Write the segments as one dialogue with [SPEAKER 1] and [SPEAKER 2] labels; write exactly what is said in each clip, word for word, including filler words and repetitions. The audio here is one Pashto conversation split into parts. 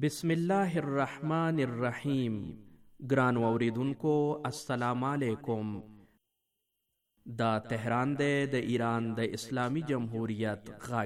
[SPEAKER 1] بسم الله الرحمن الرحیم. ګران اوریدونکو السلام علیکم. دا تهران دی د ایران د اسلامی جمهوریت غږ.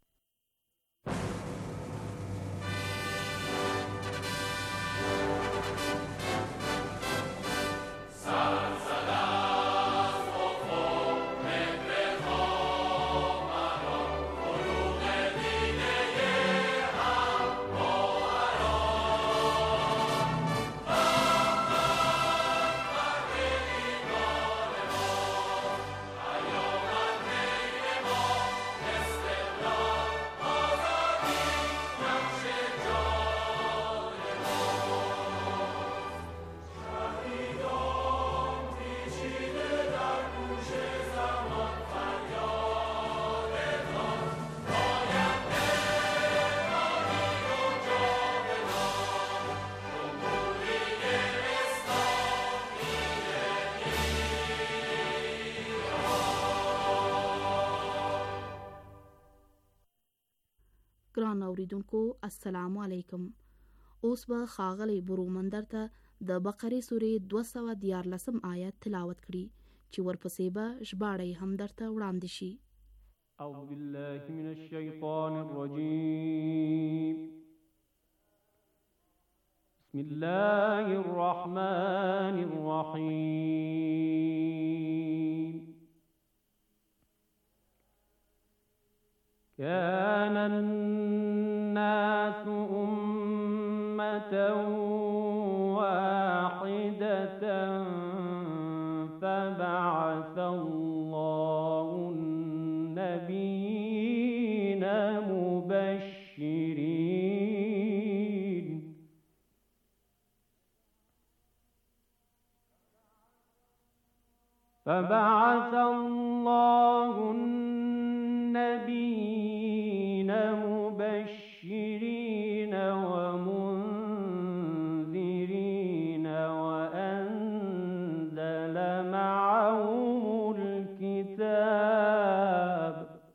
[SPEAKER 2] ګران اوریدونکو السلام علیکم. اوس به ښاغلی برومندر ته د بقرې سورې دوه سوه دیارلسم آیت تلاوت کړي چې ورپسې به ژباړه هم درته وړاندې شي.
[SPEAKER 3] اعوذ بالله من الشیطان الرجیم. بسم الله الرحمن الرحیم. كان الناس أمة واحدة فبعث الله النبيين مبشرين فبعث الله النبيين مبشرين ومنذرين وأنزل معهم الكتاب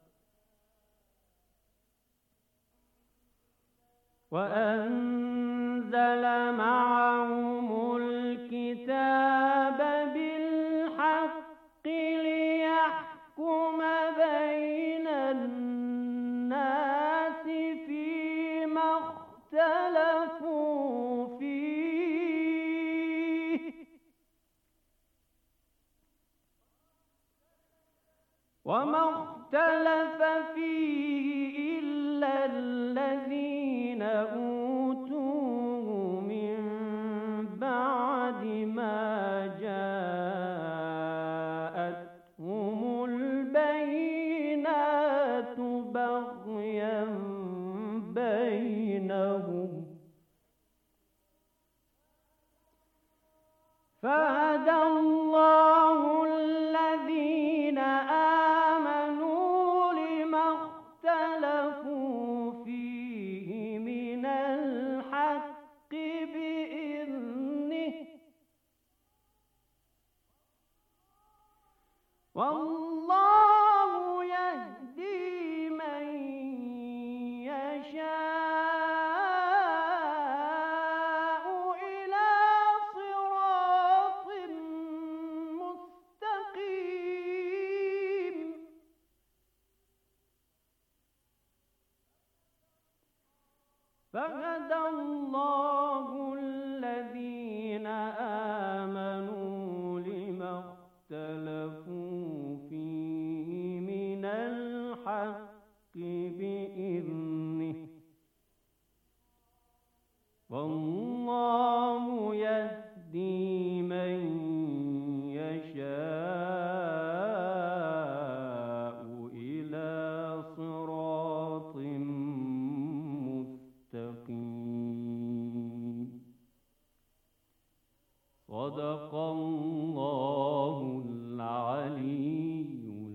[SPEAKER 3] وأنزل معهم الكتاب بالحق ليحكم بين الناس فيما اختلفوا فيه وما اختلف فيه إلا الذين أوتوه من بعد ما جاءتهم البينات بغيا بينهم فهدى الله الذين آمنوا لما اختلفوا فيه من الحق بإذنه والله يهدي من يشاء إلى صراط مستقيم. فهدى الله الذين آمنوا لما اختلفوا فيه من الحق بإذنه والله يهدي من يشاء إلى صراط مستقيم. صدق الله العلي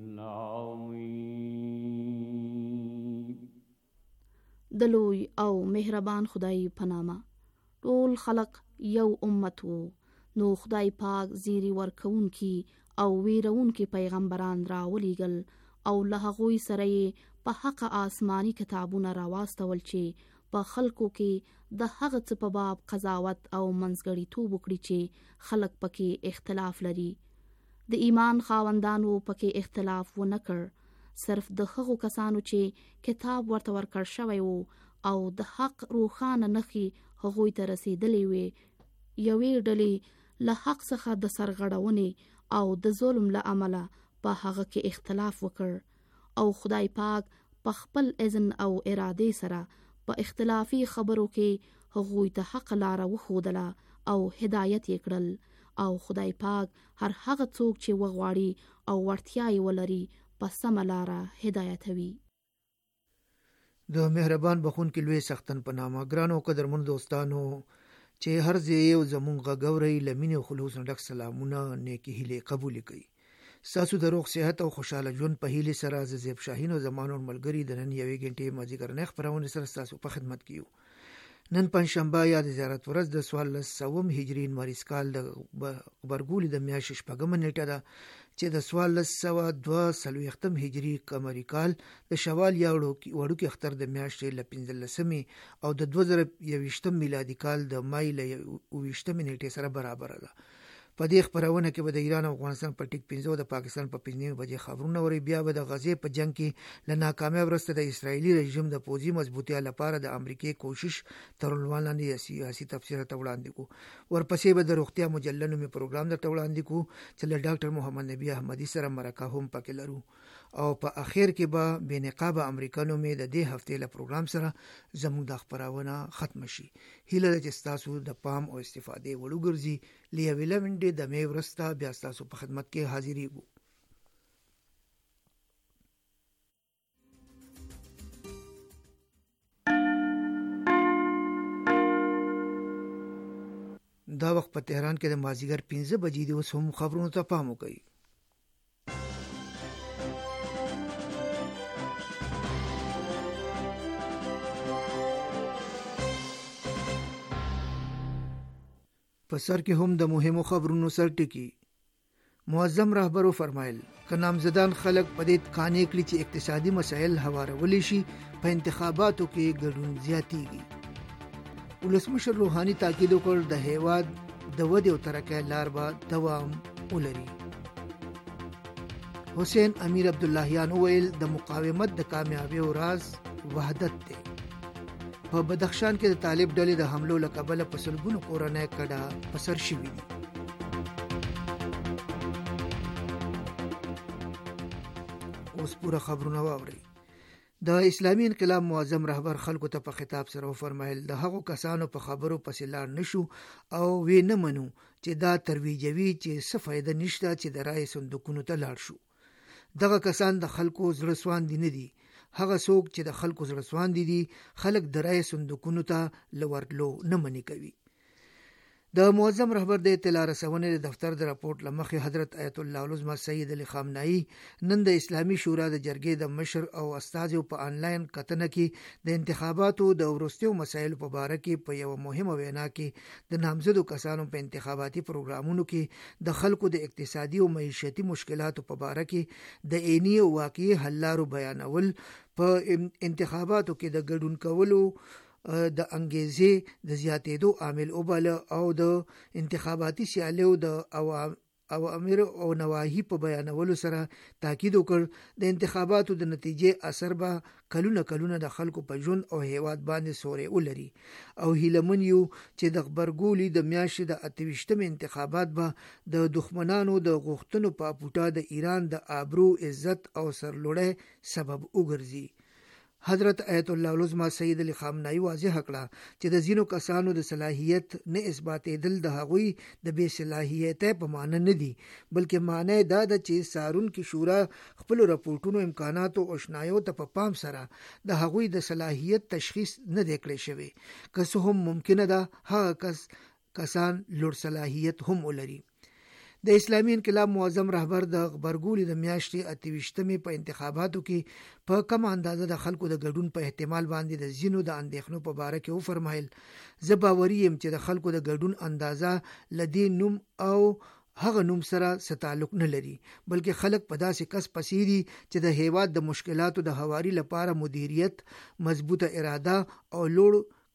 [SPEAKER 3] العظيم.
[SPEAKER 2] د لوی او مهربان خدای په نامه. ټول خلق یو امت وو، نو خدای پاک زیری ورکوونکی او ویرونکی پیغمبران را ولیږل او له هغوی سره یې په حق آسمانی کتابونه راواستول چې په خلکو کې د هغه څه په باب قضاوت او منځګړیتوب وکړي چې خلک پکې اختلاف لري. د ایمان خاوندانو پکې اختلاف ونه کړ، صرف د هغو کسانو چې کتاب ورته ورکړ شوی وو او د حق روښانه نښې هغوی ته رسیدلې وې، یوې ډلې له حق څخه د سرغړونې او د ظلم له امله په هغه کې اختلاف وکړ او خدای پاک په خپل اذن او ارادې سره په اختلافي خبرو کې هغوی ته حق لاره وښودله او هدایت یې کړل، او خدای پاک هر هغه څوک چې وغواړي او وړتیا یې ولري په سمه لاره هدایتوي.
[SPEAKER 4] د مهربان بخونکي لوی سختن په نامه. ګرانو قدرمن دوستانو چې هر ځای یو زمونږ غږ اورئ، له مینې او خلوص نه ډک سلامونه، نیکې هیلې قبول کړئ. ستاسو د روغ صحت او خوشاله ژوند په هیلې سره زه زیب شاهین او زما نور ملګري د نن یوې غنټې مازدیګرنۍ خپرونې سره ستاسو په خدمت کې یو. نن پنجشنبه یا د زیارت ورځ د څوارلس سوم هجري نوریز کال د غبرګولي د میاشتې شپږمه نیټه ده چې د څوارلس سوه دوه څلوېښتم هجري قمري کال د شوال یا وړوکي اختر د میاشتې له پنځلسمې او د دوه زره یوویشتم میلادي کال د مای له اوویشتمې نیټې سره برابره ده. په دې خپرونه کې به د ایران او افغانستان په ټیک پنځه او د پاکستان په پنځه نیمې بجې خبرونه اورئ. بیا به د غزې په جنگ کې له ناکامیاب وروسته د اسرائیلي رژیم د پوځي مضبوطیا لپاره د امریکې کوشش تر عنوان لاندې سیاسي تفسیر ته وړاندې کوو. ورپسې به د روغتیا مجله نومي پروګرام درته وړاندې کوو چې له ډاکټر محمد نبی احمدي سره مرکه هم پکې لرو، او په اخر کې به بې نقابه امریکا نومې د دې هفتې له پروګرام سره زموږ د خپرونه ختم شي. هیله ده چې ستاسو د پام او استفادې وړ وګرځي. له یوې لنډې دمې وروسته بیا ستاسو په خدمت کې حاضرېږو. دا وخت په تهران کې د مازدیګر پنځه بجې دي. اوس هم خبرونو ته پام وکړئ. په سر کې هم د مهمو خبرونو سر ټکی. معظم رهبرو فرمایل که نامزدان خلک په دې قانع کړي چې اقتصادي مسایل هوارولی شي، په انتخاباتو کې ګډون زیاتیږي. ولسمشر روحاني تاکید وکړ د هیواد د ودې او ترقۍ لار به دوام ولري. حسین امیر عبداللهیان وویل د مقاومت د کامیابی راز وحدت دی. په بدخشان کې د طالب ډلې د حملو له کبله په سلګونو کورنۍ کډه په سر شوي دي. اوس پوره خبرونه واورئ. د اسلامي انقلاب معظم رهبر خلکو ته په خطاب سره وفرمایل د هغو کسانو په خبرو پسې لاړ نشو او وی نه منو چې دا ترویجوي چې څه فایده نشته چې د رای صندوقونو ته لاړ شو. دغه کسان د خلکو زړه سواندي نه دي. هغه څوک چې د خلکو زړه سواندي دي خلک د رای صندوقونو ته لورتلو نه منې کوي. د معظم رهبر د اطلاع رسونې دفتر د راپورټ لمخې حضرت آیت الله العظمى سید علی خامنه‌ای نن د اسلامي شورا د جرګې د مشر او استازو په آنلاین کتنه کې د انتخاباتو د وروستیو مسایلو په باره کې په یو مهمه وینا کې د نامزدو کسانو په انتخاباتي پروګرامونو کې د خلکو د اقتصادي او معیشتي مشکلاتو په باره کې د عیني او واقعي حل لارو بیانول، په انتخاباتو کې د ګډون کولو د انګیزې د زیاتېدو عامل وباله او د انتخاباتي سیالیو د اوامر او نواهی په بیانولو سره تاکید وکړ د انتخاباتو د نتیجې اثر به کلونه کلونه د خلکو په ژوند او هیواد باندې سوري ولري، او هیلمن یو چې د خبرګولي د میاشتې د اتویشتم انتخابات به د دښمنانو د غوښتنو په پوټا د ایران د آبرو، عزت او سرلوړۍ سبب وګرځي. حضرت آیت الله العظمى سید علی خامنه‌ای واضح کړه چې د ځینو کسانو د صلاحیت نه اثباتېدل د هغوی د بې صلاحیتۍ په معنی نه دي، بلکې معنی دا ده چې څارونکي شورا خپل راپورټونو امکاناتو او شنایو ته په پام سره د هغوی د صلاحیت تشخیص نه دی کړی شوی. که څه هم ممکنه ده هغه کس کسان لوړ صلاحیت هم ولري. د اسلامي انقلاب معظم رهبر د غبرګولي د میاشتې اتویشتمې په انتخاباتو کې په کم اندازه د خلکو د ګډون په احتمال باندې د ځینو د اندېښنو په باره کې وفرمایل زه باوري یم چې د خلکو د ګډون اندازه له دې نوم او هغه نوم سره څه تعلق نه لري، بلکې خلک په داسې کس پسې دي چې د هیواد د مشکلاتو د هواري لپاره مدیریت، مضبوطه اراده او لوړ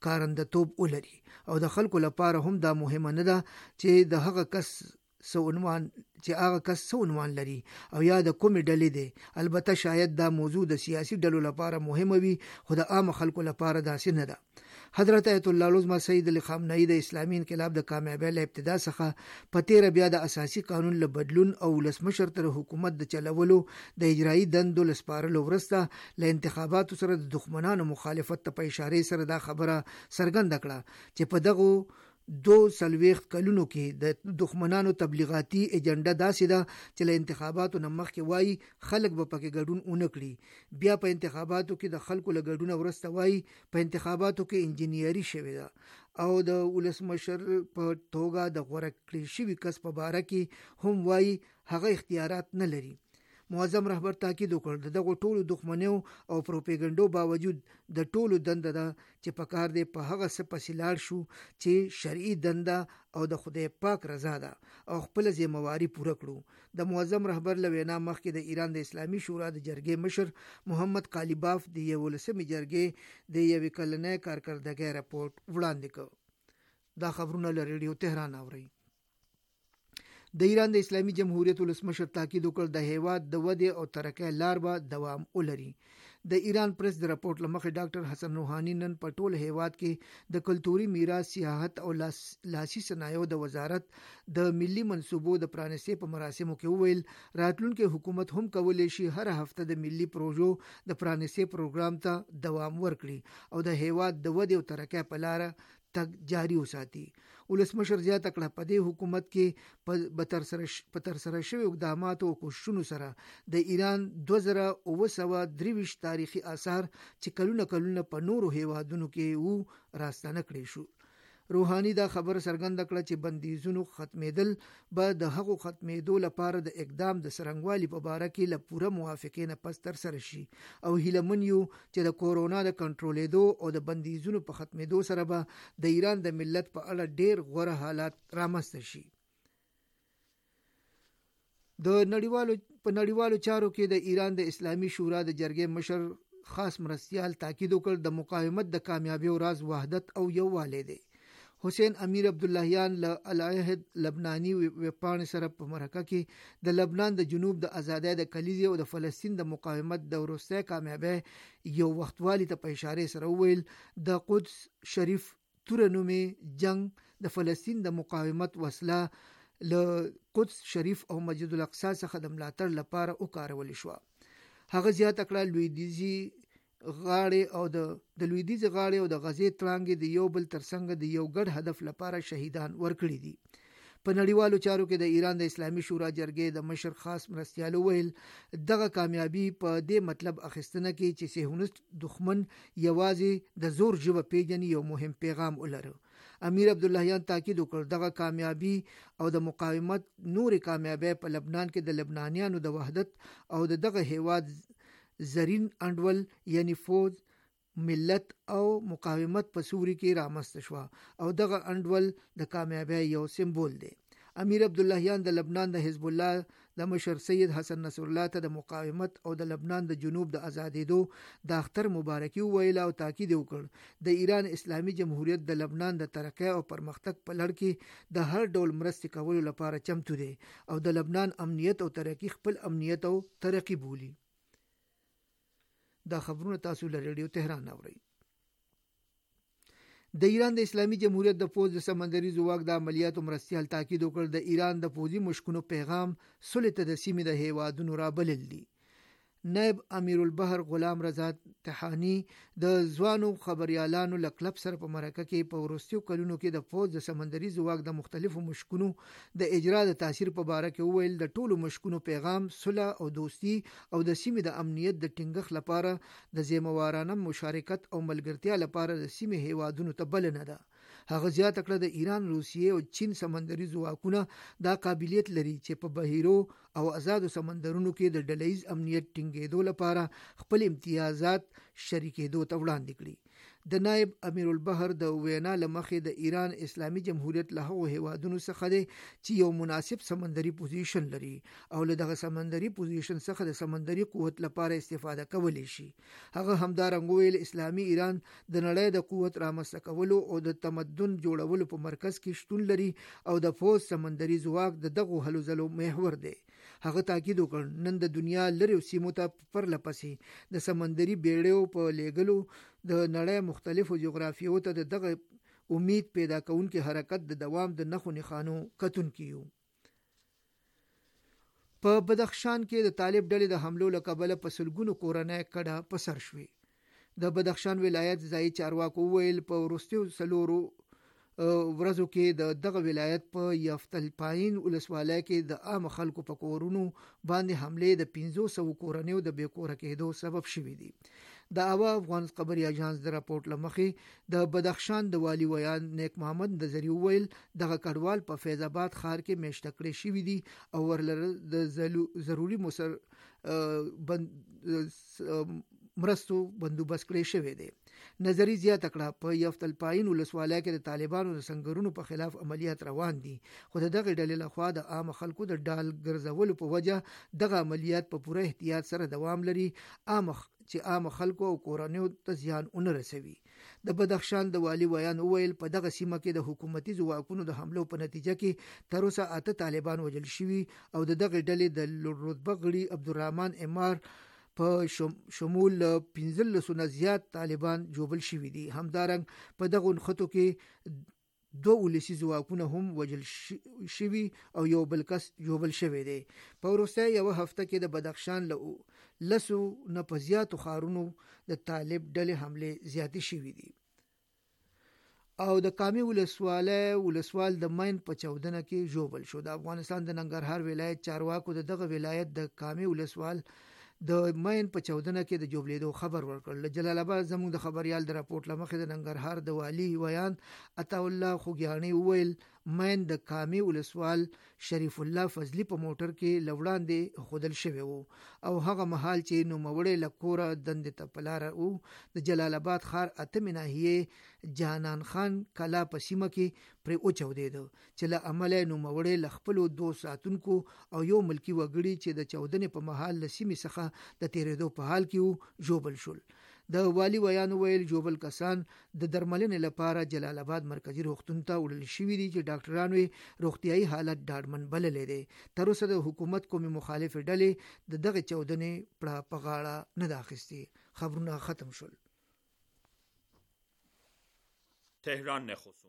[SPEAKER 4] کارندتوب ولري او د خلکو لپاره هم دا مهمه نه ده چې د هغه کس سونوان چې هغه کس سونوان لري او یا د کومې ډلې دی. البته شاید دا موضوع د سیاسي ډلو لپاره مهمه وي خو د عام خلکو لپاره داسې نه ده. حضرت آیت الله العظمى سید علی خامنه‌ای د اسلامي انقلاب د کامیابی له ابتدا څخه په تیر بیا د اساسي قانون له بدلون او ولسمشر تر حکومت د چلولو د اجرایي دندو لسپارلو وروسته له انتخاباتو سره د دښمنانو مخالفت ته په اشاره سره دا خبره څرګنده کړه چې په دغه دو سلويخت کلونو کې د دښمنانو تبلیغاتي ایجنډا داسې ده چې له انتخاباتو نه مخکې وایي خلک به پکې ګډون ونه کړي، بیا په انتخاباتو کې د خلکو له ګډونه وروسته وایي په انتخاباتو کې انجینیري شوې ده او د ولسمشر په توګه د غوړه کړی شوي کس په باره کې هم وایي هغه اختیارات نه لري. معظم رهبر تاکید وکړ د دغه ټولو دښمنیو او پروپاګاندا باوجود د ټولو دنده ده چې په کار دی په هغه څه پسې لاړ شو چې شرعي دنده او د خدای پاک رضا ده او خپل ذمہواری پوره کړو. د معظم رهبر له وینا مخکې د ایران د اسلامي شورا د جرګې مشر محمد قالیباف د یولسمې جرګې د یوې کلنې کارکردګۍ راپورټ وړاندې کړ. دا خبرونه له ریډیو تهران اوري. د ایران د اسلامي جمهوریت ولسمشر تاکید وکړ د هیواد د ودې او ترقۍ لار به دوام ولري. د ایران پریس د راپورټ لمخې ډاکټر حسن روحاني نن په ټول هیواد کې د کلتوري میراث، سیاحت او لاس لاسي صنایعو د وزارت د ملي منصوبو د پرانیستې په مراسمو کې وویل راتلونکي حکومت هم کولی شي هر هفته د ملي پروژو د پرانیستې پروګرام ته دوام ورکړي او د هیواد د ودې او ترقۍ په لار تک جاری وساتي. ولسمشر زیاته کړه په دې حکومت کې په تر سره په تر سره شوی اقداماتو او کوششونو سره د ایران دوه زره اوه سوه درې ویشت تاریخي آثار چې کلونه کلونه په نورو هیوادونو کې وو راستانه کړی شو. روحانی دا خبر څرګنده کړه چې بندیزونو ختمېدل به د هغو ختمېدو لپاره د اقدام د څرنګوالي په باره کې له پوره موافقې نه پس تر سره شي او هیله من یو چې د کورونا د کنټرولېدو او د بندیزونو په ختمېدو سره به د ایران د ملت په اړه ډېر غوره حالات رامنځته شي. د نړیوالو په نړیوالو چارو کې د ایران د اسلامي شورا د جرګې مشر خاص مرستیال تاکید وکړ د مقاومت د کامیابی او راز وحدت او یووالی دی. حسین امیر عبداللهیان له العهد لبنانی وپاڼې سره په مرکه کې د لبنان د جنوب د ازادۍ د کلیزې او د فلسطین د مقاومت د وروستۍ کامیابی یو وختوالي ته په اشاره سره وویل د قدس شریف تورنومې جنگ د فلسطین د مقاومت وسله له قدس شریف او مسجد الاقصی څخه د ملاتړ لپاره وکارول شو. هغه زیاته کړه لویدیځي غاړې او د د لویدیځ غاړې او د غزې ترانګې د یو بل ترڅنګ د یو ګډ هدف لپاره شهیدان ورکړي دي. په نړیوالو چارو کې د ایران د اسلامي شورا جرګې د مشر خاص مرستیال ویل دغه کامیابی په دې مطلب اخیستنه کې چې صهیونیست دښمن یوازې د زور ژبه پیژني یو مهم پیغام ولري. امیر عبداللهیان تاکید وکړ دغه کامیابی او د مقاومت نور کامیابی په لبنان کې د لبنانیانو د وحدت او د دغه هیواد زرین انډول یعنی فوج، ملت او مقاومت په سوري کې رامنځته شو او دغه انډول د کامیابی یو سمبول دی. امیر عبداللهیان د لبنان د حزب الله د مشر سید حسن نصر الله ته د مقاومت او د لبنان د جنوب د ازادېدو د اختر مبارکي ویل او تاکید وکړ د ایران اسلامي جمهوریت د لبنان د ترقۍ او پرمختګ په لړ کې د هر ډول مرستې کولو لپاره چمتو دی او د لبنان امنیت او ترقی خپل امنیت او ترقی بولي. دا خبرونه تاسو له ریډیو تهران اورئ. د ایران د اسلامي جمهوریت د پوځ د سمندري ځواک د عملیاتو مرستیال تاکید وکړ د ایران د پوځي مشکونو پیغام صلح ته د سیمې د هیوادونو رابلل دي. نائب امیر البحر غلام رضا تحانی د ځوانو خبريالانو له کلب سره په مرکه کې په وروستیو کلونو کې د فوج د سمندري ځواک د مختلفو مشکونو د اجرا د تاثیر په باره کې وویل د ټولو مشکونو پیغام صلح او دوستي او د سیمې د امنیت د ټینګښت لپاره د ذمہوارانه مشارکت او ملګرتیا لپاره د سیمې هیوادونو ته بلنه ده. هغه زیاته کړه د ایران، روسیې او چین سمندري ځواکونه دا قابلیت لري چې په بهیرو او آزادو سمندرونو کې د ډلهیز امنیت ټینګېدو لپاره خپل امتیازات شریکېدو ته وړاندې کړي. د نائب امیر البحر د وینا لمخې د ایران اسلامی جمهوریت له هغو هیوادونو څخه دی چې یو مناسب سمندري پوزیشن لري او له دغه سمندري پوزیشن څخه د سمندري قوت لپاره استفاده کولی شي. هغه همدارنګه ویل اسلامی ایران د نړۍ د قوت رامنځته کولو او د تمدن جوړولو په مرکز کې شتون لري او د پوز سمندري ځواک د دغه هلو ځلو محور دی. هغه تاکید وکړ نن د دنیا لري سیمو ته پرلپسې د سمندري بیړیو په لیږلو د نړۍ مختلفو جغرافیو ته دغه امید پیدا کوونکي حرکت د دوام د نخو نخانو کتونکي یو. په بدخشان کې د طالب ډلې د حملو له کبله په سلګونو کورنۍ کډه په سر شوې. د بدخشان ولایت ځایي چارواکو ویل په وروستیو څلورو ورځو کې د دغه ولایت په یفتل پاین ولسوالۍ کې د عام خلکو په کورونو باندې حملې د پنځه سوه کورنیو د بې کوره کېدو سبب شوي دي. د اوا افغان خبري اژانس د راپورټ لمخې د بدخشان د والی ویان نیک محمد نظری ویل دغه کډوال په فیض آباد ښار کې میشته کړي شوي دي او ورلره د ضروري مسر بند مرستو بندوبست کړی شوی دی. نظری زیاته کړه په یفتل پاین ولسوالۍ کې د طالبانو د سنگرونو په خلاف عملیات روان دي خو د دغه ډلې لخوا د عام خلکو د ډال ګرځولو په وجه دغه عملیات په پوره احتیاط سره دوام لري عام چې عام خلکو او کورنیو ته زیان ونه رسوي. د بدخشان د والی ویان ویل په دغه سیمه کې د حکومتي ځواکونو د حملو په نتیجه کې تر اوسه اته طالبان وژل شوي او د دغه ډلې د رتبه غړي عبدالرحمن امار په شمول پنځلسو نه زیات طالبان جوبل شوي دي. همدارنګ په دغه نښتو کې دوه ولسي ځواکونه هم وژل شوي او یو بل کس جوبل شوی دی. په وروسته یوه هفته کې د بدخشان له لسو نه په زیاتو ښارونو د طالب ډلې حملې زیاتې شوي دي. او د کامې ولسوالۍ ولسوال د مین په چاودنه کې جوبل شو. د افغانستان د ننګرهار ولایت چارواکو د دغه ولایت د کامې ولسوال د مین په چاودنه کې د جوبلیدو خبر ورکړ. له جلال آباد زموږ د خبريال د راپورټ لمخې د ننګرهار د والی ویان عطا الله خوګیانی ویل مین د کامې ولسوال شریف الله فضلی په موټر کې لوړاندې خودل شوی وو او هغه مهال چې نوموړی له کوره دندې ته په لاره وو د جلال آباد ښار اتمې ناحیې جهانان خان کلا په سیمه کې پرې وچاودېده چې له امله نوموړی له خپلو دوه ساتونکو او یو ملکي وګړي چې د چاودنې په مهال له سیمې څخه د تېرېدو په حال کې وو جوبل شول. د والی ویان ویل جوبل کسان د درملنې لپاره جلال آباد مرکزی روغتون ته وړل شوي دي چې ډاکټرانو یې روغتیايي حالت ډاډمن بللی دی. تر اوسه د حکومت کومې مخالفې ډلې د دغه چاودنې پړه په غاړه نه ده اخیستې. خبرونه ختم شول.
[SPEAKER 5] تهران نخستم.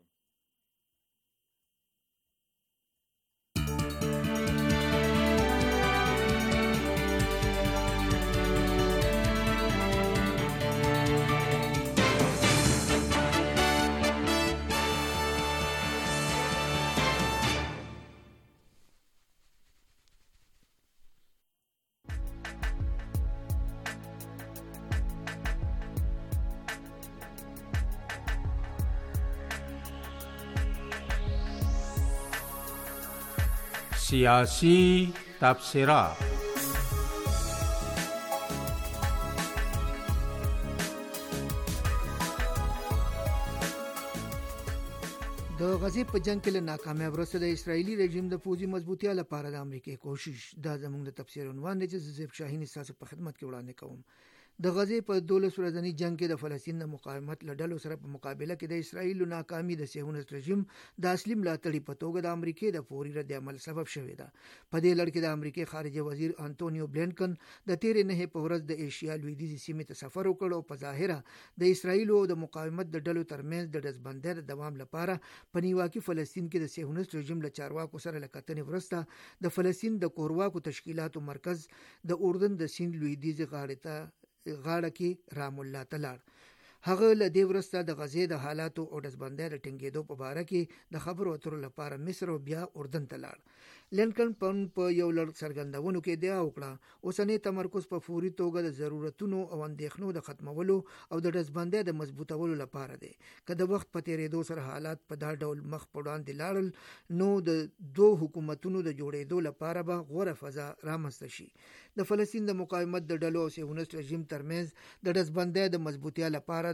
[SPEAKER 6] سیاسی تبصره.
[SPEAKER 4] د غزې په جنگ کې له ناکامیاب وروسته د اسرایلی رژیم د پوځي مضبوطیا لپاره د امریکای کوشش دا زموږ د تفسیر عنوان دی چې زیب شاهین تاسو په خدمت کې وړاندې کوم. د غزې په دولس ورځني جنگ کې د فلسطین د مقاومت له ډلو سره په مقابله کې د اسرایل ناکامي د صهیونیست رژیم د اصلي ملاتړي په توګه د امریکای د فوري رد عمل سبب شوې ده. په دې لړ کې د امریکای خارجه وزیر انټونیو بلینکن د تیرې نه په ورځ د ایشیا لویدیځ سیمې ته سفر وکړ او په ظاهره د اسرایل او د مقاومت د ډلو ترمنځ د دزبندۍ د دوام لپاره په نیواکي فلسطین کې د صهیونیست رژیم له چارواکو سره لکتنې ورسته د فلسطین د کورواکو تشکیلاتو مرکز د اردن د سیند لویدیځ غاړې ته غاړه کې رام الله تلار. هغه له دې ورسته د غزې د حالاتو او دزبندۍ د ټینګېدو په باره کې د خبرو اترو لپاره مصر او بیا اردن ته لاړ. لینکن په یو لړ څرګندونو کې ادعا وکړه اوسنی تمرکز په فوري توګه د ضرورتونو او اندېښنو د ختمولو او د دزبندۍ د مضبوطولو لپاره دی. که د وخت په تېرېدو سره حالات په دا ډول مخ په وړاندې لاړل نو د دوه حکومتونو د جوړېدو لپاره به غوره فضا رامنځته شي. د فلسطین د مقاومت د ډلو او صهیونیست رژیم ترمنځ د دزبندۍ د مضبوطیا لپاره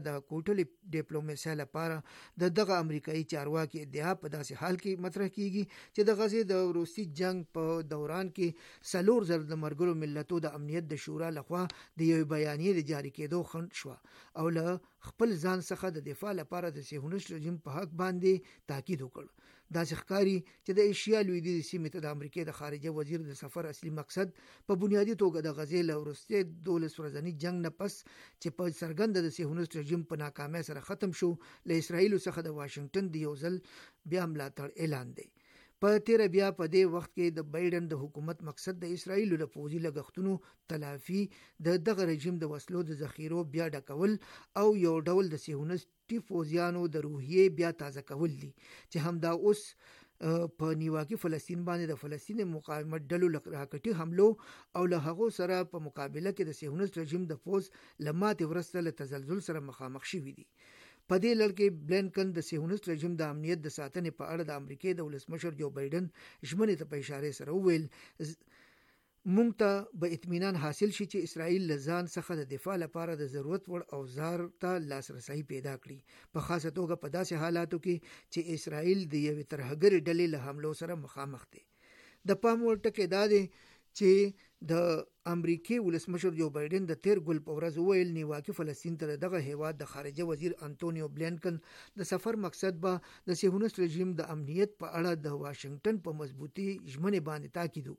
[SPEAKER 4] د کوټلې ډیپلوماسي لپاره د دغه امریکایي چارواکي ادعا په داسې حال کې مطرح کیږي چې د غزې د روسي جنگ په دوران کې څلور زره د ملګرو ملتونو د امنیت د شورا لخوا د یو بیانیې د جاری کېدو خنډ شو او له خپل ځان څخه د دفاع لپاره د صهیونیست رژیم په حق باندې تاکید وکړ. دا ښکاري چې د ایشیا لویدیځ سیمې ته د امریکای د خارجه وزیر د سفر اصلي مقصد په بنیادی توګه د غزې له وروستي دولس ورځني جنگ نه پس چې په څرګنده د صهیونیست رژیم په ناکامۍ سره ختم شو، له اسرایل څخه د واشنگټن د یو ځل بیا ملاتړ اعلان دی. په تیر بیا په دې وخت کې د بایدن د حکومت مقصد د اسرایل د پوځي لګښتونو تلافي، د دغه رژیم د وسلو د ذخیرو بیا ډکول او یو ډول د صهیونیستي پوځیانو د روحیې بیا تازه کول دي چې همدا اوس په نیواکي فلسطین باندې د فلسطین مقاومت ډلو راکټي حملو او له هغو سره په مقابله کې د صهیونیست رژیم د پوځ لماتې ورسته له تزلزل سره مخامخ شوي دي. په دې لړ کې بلینکن د صهیونیست رژیم د امنیت د ساتنې په اړه د امریکای د ولسمشر جو بایدن ژمنې ته په اشاره سره وویل مونږ ته به اطمینان حاصل شي چې اسرائیل له ځان څخه د دفاع لپاره د ضرورت وړ اوزار ته لاسرسي پیدا کړي، په خاصه توګه په داسې حالاتو کې چې اسرائیل د یوې ترهګرې ډلې له حملو سره مخامخ دی. د پام وړ ټکی دا دی چې د امریکای ولسمشر جو بایدن د تیر ګل په ورځ ویل نیواکي فلسطین ته دغه هیواد د خارجه وزیر انټونیو بلینکن د سفر مقصد به د صهیونیست رژیم د امنیت په اړه د واشنگټن په مضبوطی ژمنې باندې تاکید.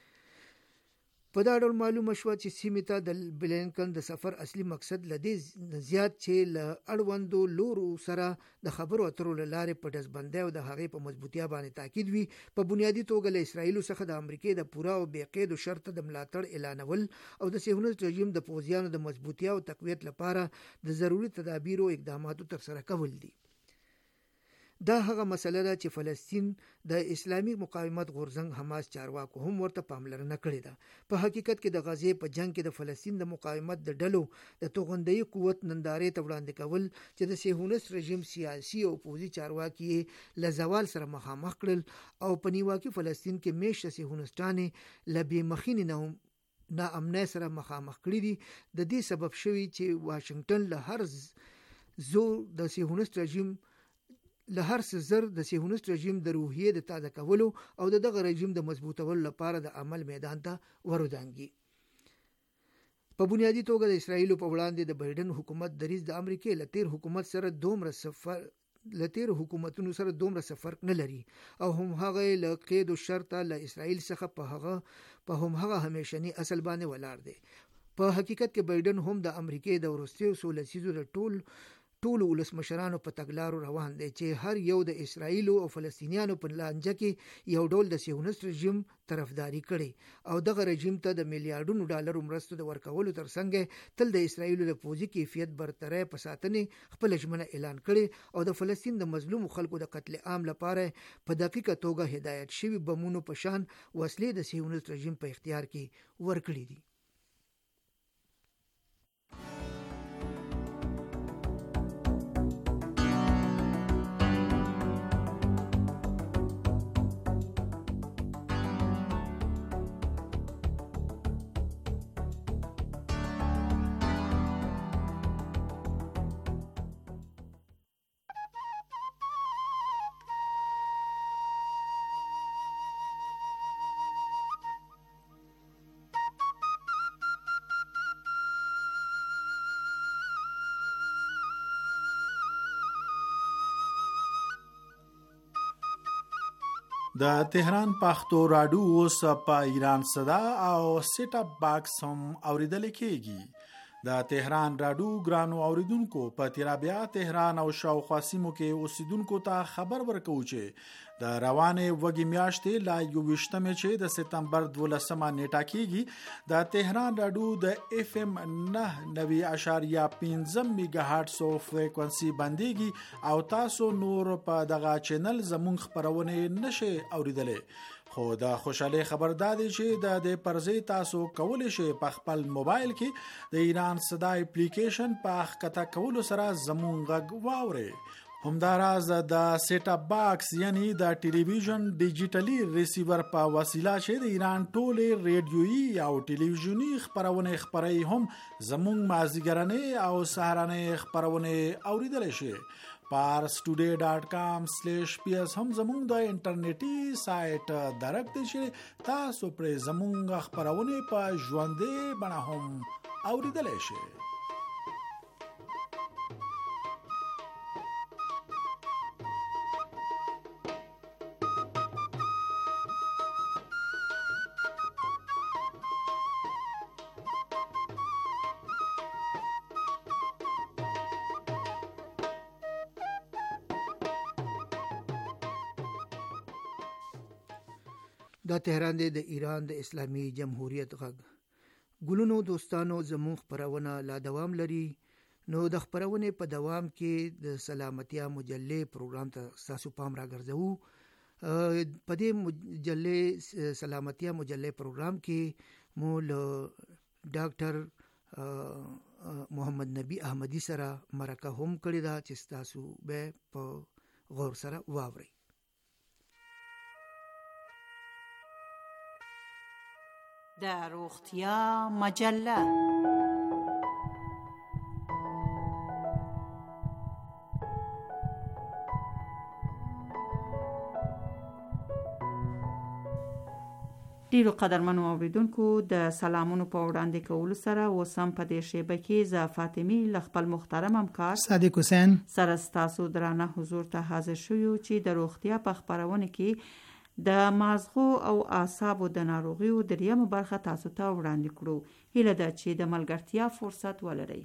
[SPEAKER 4] په دا ډول معلومه شوه چې سیمې ته د بلینکن د سفر اصلي مقصد لدې زیات چې له اړوندو لورو سره د خبرو اترو له لارې په ډزبندۍ او د هغې په مضبوطیا باندې تاکید وي، په بنیادي توګه له اسرائیل څخه د امریکای د پوره او بې قید شرط د ملاتړ اعلانول او د صهیونیست رژیم د پوځیانو د مضبوطیا او تقویت لپاره د ضروري تدابیر او اقداماتو ترسره کول دي. دا هغه مسله ده چې فلسطین د اسلامي مقاومت غورځنګ حماس چارواکو هم ورته پاملرنه کړې ده. په حقیقت کې د غزې په جنگ کې د فلسطین د مقاومت د ډلو د توغندۍ قوت نندارې ته وړاندې کول چې د صهیونیست رژیم سیاسي او پوځي چارواکي له زوال سره مخامخ کړل او په نیواکي فلسطین کې میشته صهیونیستانې له بې مخینې نه ناامنۍ سره مخامخ کړي دي. د دې سبب شوی چې واشنگټن له هر زور د صهیونیست رژیم له هر څه زر د صهیونیست رژیم د روحیې د تازه کولو او د دغه رژیم د مضبوطولو لپاره د عمل میدان ته ورودانګي. په بنیادی توګه د اسرایل په وړاندې د بایدن حکومت دریځ د امریکای له تیر حکومت سره دومره سفر لتیر حکومتونو سره دومره سفر نه لري او هم هغه له قید او شرط له اسرایل څخه په هغه په هم هغه همیشنی اصل باندې ولاړ دی. په حقیقت کې بایدن هم د امریکای د وروستي سولسیزو د ټول ټول ولسمشرانو په تګلارو روان دی چې هر یو د اسرایل او فلسطینیانو په لانجه کې یو ډول د صهیونیست رژیم طرفداري کړي او دغه رژیم ته د میلیارډونو ډالرو مرستو د ورکولو ترڅنګ تل د اسرایل د پوځي کیفیت برتري په ساتنې خپل ژمنه اعلان کړي او د فلسطین د مظلوم خلکو د قتل عام لپاره په دقیقه توګه هدایت شوی بمونو په شان وسلې د صهیونیست رژیم په اختیار کې ورکړي دي.
[SPEAKER 6] د تهران پښتو راډیو اوس په ایران صدا او سیټ اپ باکس هم اوریدل کیږي. د تهران راډیو ګرانو اوریدونکو په تیرابیا تهران او شاوخوا سیمو کې اوسیدونکو ته خبر ورکو چې د روانې وګي میاشتې لا یوویشتمې چې د سپتمبر دولسمه نیټه کېږي د تهران راډیو د اف ام نه نوي اشاریه پنځم میگا هرتز فریکونسي باندېږي او تاسو نور په دغه چینل زمونږ خبرونه نشئ اوریدلی. خو د خوشاله خبر دادی چې د دې پرځې تاسو کولی شئ په خپل موبایل کې د ایران صدا اپلیکیشن په ښکته کولو سره زمونږ غږ واورئ. همداراز د سیټ اپ باکس یعنی د ټلویزیون ډیجیټلی ریسیور په وسیله چې د ایران ټوله ریډیویي او ټلویزیونی خبرونه خبري هم زموږ مازیګرنې او سهارنې خبرونه اوریدل شي. پارس ټوډے ډاٹ کام سلیش پی اس هم زموږ د انټرنیټي سایت درک دي چې تاسو پر زموږ خبرونه په ژوندې بڼه هم اوریدل شي.
[SPEAKER 4] دا تهران دی د ایران د اسلامی جمهوریت غږ. ګلونو دوستانو زموږ خبرونه لا دوام لري. نو د خبرونه په دوام کې د سلامتیا مجلې پروګرام ته تاسو پام راګرځو. په دې مجلې سلامتیا مجلې پروګرام کې مو له ډاکټر محمد نبی احمدی سره مرکه هم کړی دا چې تاسو به په غور سره واورئ.
[SPEAKER 7] در روغتیا مجله. ډیرو قدرمنو اوریدونکو د سلامونو په وړاندې کولو سره وسم په دې شیبه کې ز فاطمی ل خپل محترم همکار
[SPEAKER 8] صادق حسین
[SPEAKER 7] سره تاسو درانه حضور ته حاضر شوو چې د روغتیا په خبرونه کې د مازغو او اعصابو د ناروغیو دریمه برخه تاسو ته وړاندې کړو. هیله ده چې د ملګرتیا فرصت ولرئ.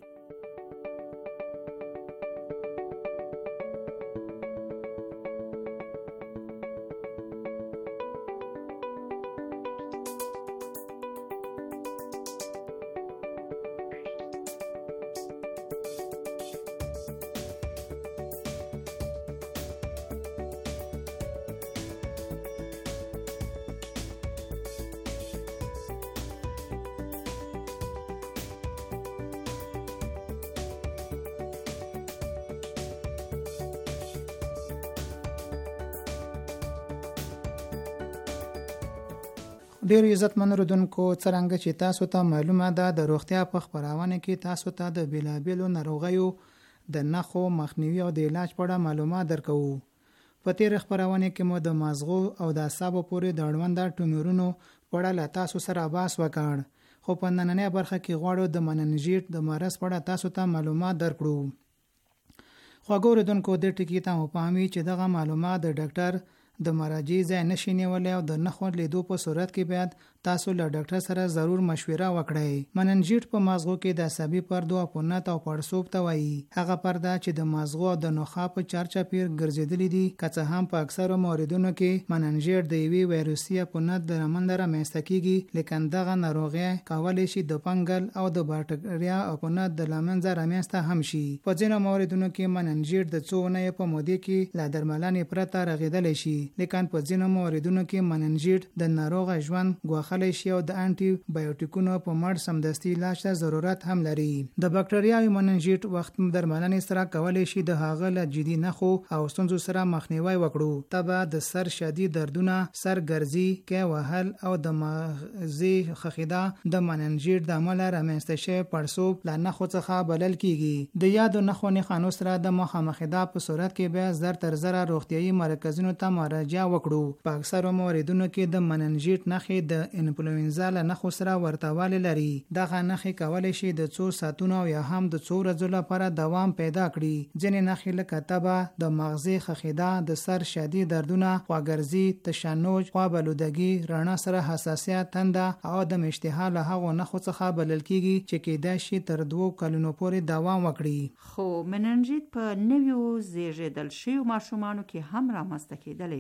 [SPEAKER 8] ډیر عزتمن رودونکو څرنګه چې تاسو ته معلومه ده د روغتیا په خبرونه کې تاسو ته د بیلابیلو ناروغیو د نښو مخنیوي او د علاج په اړه معلومات درکو. په تیر خبرونه کې مو د مازغو او د اعصابو پورې د اړوند ټومورونو په اړه له تاسو سره بحث وکړ. خو په نننۍ برخه کې غواړو د مننجیت د مرض په اړه تاسو ته معلومات درکړو. خو ګوردونکو د ټکی ته مو پامي چې دغه معلومات د ډاکټر د مراجع ځای نشي نیولای او د نښو لیدو په صورت کې باید تاسو له ډاکټر سره ضرور مشوره وکړئ. مننجیت په مازغو کې د عصبي پردو او پونت او پړسوب ته وایي. هغه پرده چې د مازغو او د نخاع په چارچاپیر ګرځېدلې دي، که څه هم په اکثرو موردونو کې مننجیت د یوې وایروسي پونت د رامنځته رامنځته کیږي، لیکن دغه ناروغي کولی شي د فنګل او د باکټریا او پونت د لامنځه رامنځته هم شي. په ځینو موردونو کې مننجیت د څو اونیو په موده کې له درملنې پرته رغېدلی شي، لیکن په ځینو موردونو کې مننجیت د ناروغ ژوند ګواښلی شي او د انټي بایوټیکونو په مټ سمدستي علاج ته ضرورت هم لري. د باکټریاوي مننجیت وخت درملنې سره کولی شي د هغه له جدي نښو او ستونزو سره مخنیوي وکړو. تبه، د سر شدید دردونه، سر ګرځي، کې وهل او د مغزي خښیدا د مننجیت د عمله رامنځته شوی پړسوب له نښو څخه بلل کیږي. د یادو نښو نښانو سره د مخامخېدا په صورت کې بیا زر تر زره روغتیايي مرکزونو ته مراجعه وکړو. په اکثرو موردونو کې د مننجیت نښې د انفلوئنزا له نښو سره ورتوالی لري. دغه نښې کولی شي د څو ساعتونو یا هم د څو ورځو لپاره دوام پیدا کړي. ځینې نښې لکه تبه، د مغزي خښیدا، د سر شدید دردونه، خواګرځي، تشنج، خوابالودګي، رڼا سره حساسیت، تنده او د اشتها له هغو نښو څخه بلل کیږي چې کیدای شي تر دوو کلونو پورې دوام وکړي.
[SPEAKER 7] خو مننجیت په نویو زیږیدل شویو ماشومانو کې هم رامنځته کیدلی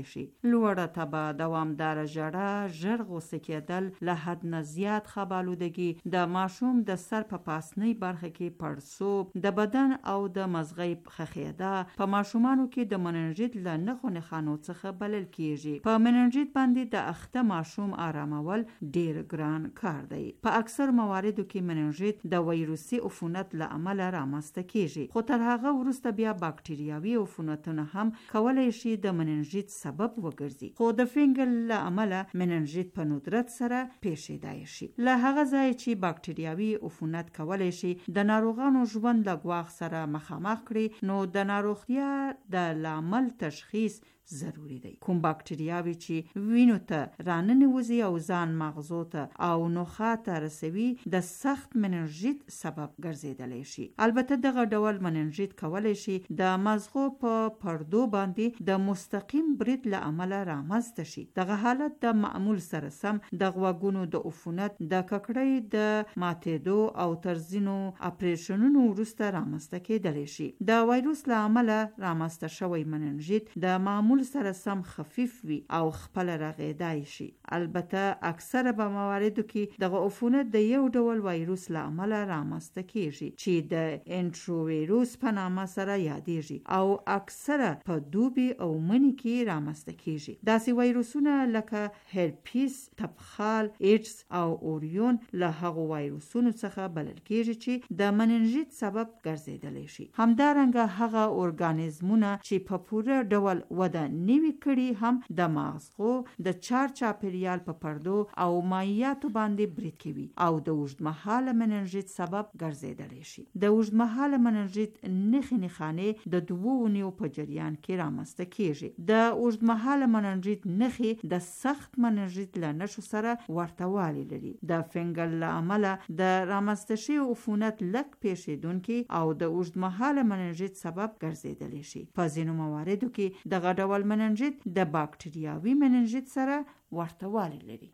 [SPEAKER 7] شي. لوړه تبه، دوامداره ژړا، ژر غوسه کېدل، له حد نه زیات خوابالودګي، د ماشوم د سر په پاسنۍ برخه کې پړسوب، د بدن او د مزغې خخېده په ماشومانو کې د مننجیت له نښو نښانو څخه بلل کېږي. په مننجیت باندې د اخته ماشوم آرامول ډیر ګران کار دی. په اکثر مواردو کې مننجیت د ویروسي عفونت له امله رامنځته کېږي، خو تر هغه وروسته بیا باکټریاوي عفونتونه هم کولای شي د مننجیت سبب وګرځي، خو د فنګل له امله مننجیت په ندرت سره پیښیدای شي. له هغه ځای چې باکټریاوي عفونت کولای شي د ناروغانو ژوند له ګواښ سره مخامخ کړي، نو د ناروغتیا د لامل تشخیص ضروری دی. کوم باکټریاوي چې وینو ته راننوځي او ځان مغزو ته او نخاع ته رسوي د سخت مننجیت سبب ګرځیدلی شي. البته دغه ډول مننجیت کولای شي د مغزو په پردو باندې د مستقیم برید له امله رامنځته شي. دغه حالت د معمول سره سم د غوږونو د عفونت، د ککړۍ د ماتېدو او تر ځینو اپریشنونو وروسته رامنځته کېدلی شي. د وایروس له امله رامنځته شوی مننجیت د معمول سره سم خفیف وي او خپل رغیدای شي. البته اکثره په مواردو کې دغه عفونت د یو ډول وایروس له امله رامنځته کیږي چې د انټروویروس په نامه سره یادېږي او اکثره په دوبي او مني کې رامنځته کیږي. داسې وایروسونه لکه هرپیس، تبخال، ایډز او اوریون له هغو وایروسونو څخه بلل کیږي چې د مننجیت سبب ګرځیدلی شي. همدارنګه هغه اورګانیزمونه چې په پوره ډول وده نوي کړي هم د مغزو د چار چاپیریال په پردو او مایعاتو باندې برید کوي او د اوږدمهاله مننجیت سبب ګرځیدلی شي. د اوږدمهاله مننجیت نښې نښانې د دوو اونیو په جریان کې رامنځته کیږي. د اوږدمهاله مننجیت نښې د سخت مننجیت له نښو سره ورته والی لري. د فنګل له امله د رامنځته شوي عفونت لږ پیښیدونکي او د اوږدمهاله مننجیت سبب ګرځیدلی شي. په ځینو مواردو کې دغه ډول مننجیت د باکټریاوي مننجیت سره ورته والی لري.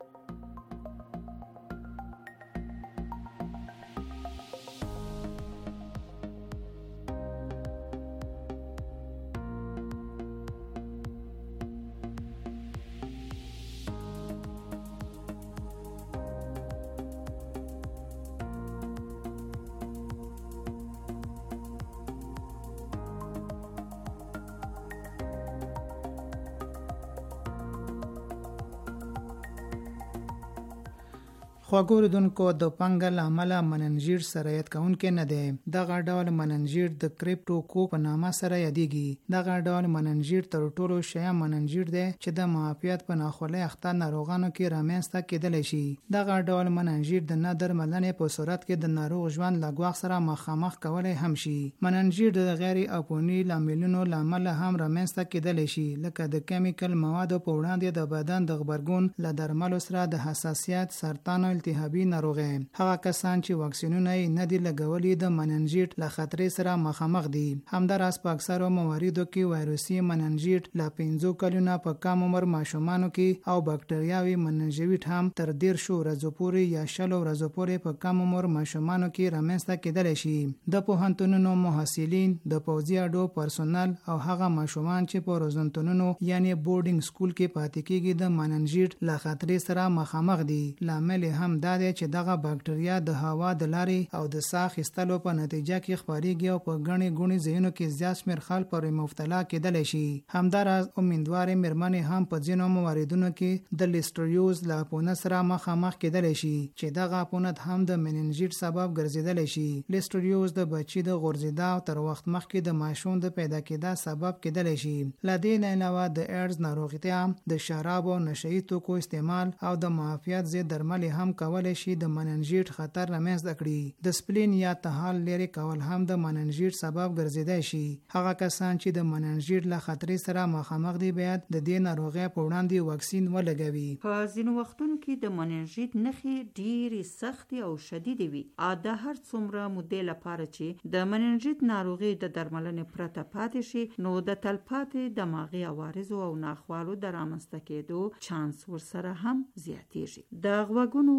[SPEAKER 8] خواږه اوریدونکو، د فنګل عمله مننجیت سرایت کوونکی نه دی. دغه ډول مننجیت د کریپټوکوک په نامه سره یادېږي. دغه ډول مننجیت تر ټولو شایع مننجیت دی چې د معافیت په ناخوالۍ اخته ناروغانو کې رامنځته کېدلی شي. دغه ډول مننجیت د نه درملنې په صورت کې د ناروغ ژوند له ګواښ سره مخامخ کولی هم شي. مننجیت د غیر عفوني لاملونو له امله هم رامنځته کېدلی شي، لکه د کیمیکل موادو په وړاندې د بدن د غبرګون له درملو سره د حساسیت، سرطان، التهابي ناروغي. هغه کسان چې واکسینونه یې نه دي لګولي د مننجیت له خطرې سره مخامخ دي. همداراز په اکثرو مواردو کې وایروسي مننجیت له پنځو کلونو په کم عمر ماشومانو کې او باکټریاوي مننجیت هم تر دیرشو ورځو پورې یا شلو ورځو پورې په کم عمر ماشومانو کې رامنځته کېدلی شي. د پوهنتونونو محصلین، د پوځي اډو پرسونل او هغه ماشومان چې په روزنتونونو یعنی بورډینګ سکول کې پاتې کېږي د مننجیت له خطرې سره مخامخ دي. لامل هم دا دی چې دغه باکټریا د هوا د لارې او د ساه اخیستلو په نتیجه کې خپریږي او په ګڼې ګوڼې ځایونو کې زیات شمېر خلک پرې مبتلا کېدلی شي. همداراز امیندوارې مېرمنې هم په ځینو مواردونو کې د لیسټریوز له عفونت سره مخامخ کېدلی شي چې دغه عفونت هم د مننجیت سبب ګرځېدلی شي. لیسټریوز د بچي د غورځېدا او تر وخت مخکې د ماشوم د پیدا کېدا سبب کېدلی شي. له دې نه علاوه د ایډز ناروغتیا، د شراب او نشهیي توکو استعمال او د معافیت ضد درملې هم کولای شي د مننجیت خطر رامنځته کړي. د سپلین یا تحال لرې کول هم د مننجیت سبب ګرځیدای شي. هغه کسان چې د مننجیت له خطرې سره مخامخ دي باید د دې ناروغۍ په وړاندې واکسین ولګوي. په ځینو وختونو کې د مننجیت نښې ډېرې سختې او شدیدې وي. د هر څومره مودې لپاره چې د مننجیت ناروغي د درملنې پرته پاتې شي، نو د تلپاتې دماغي عوارضو او ناخوالو د رامنځته کېدو چانس ورسره هم زیاتېږي. د غوږونو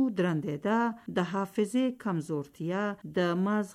[SPEAKER 7] درندېده، د حافظې کمزورتیا، د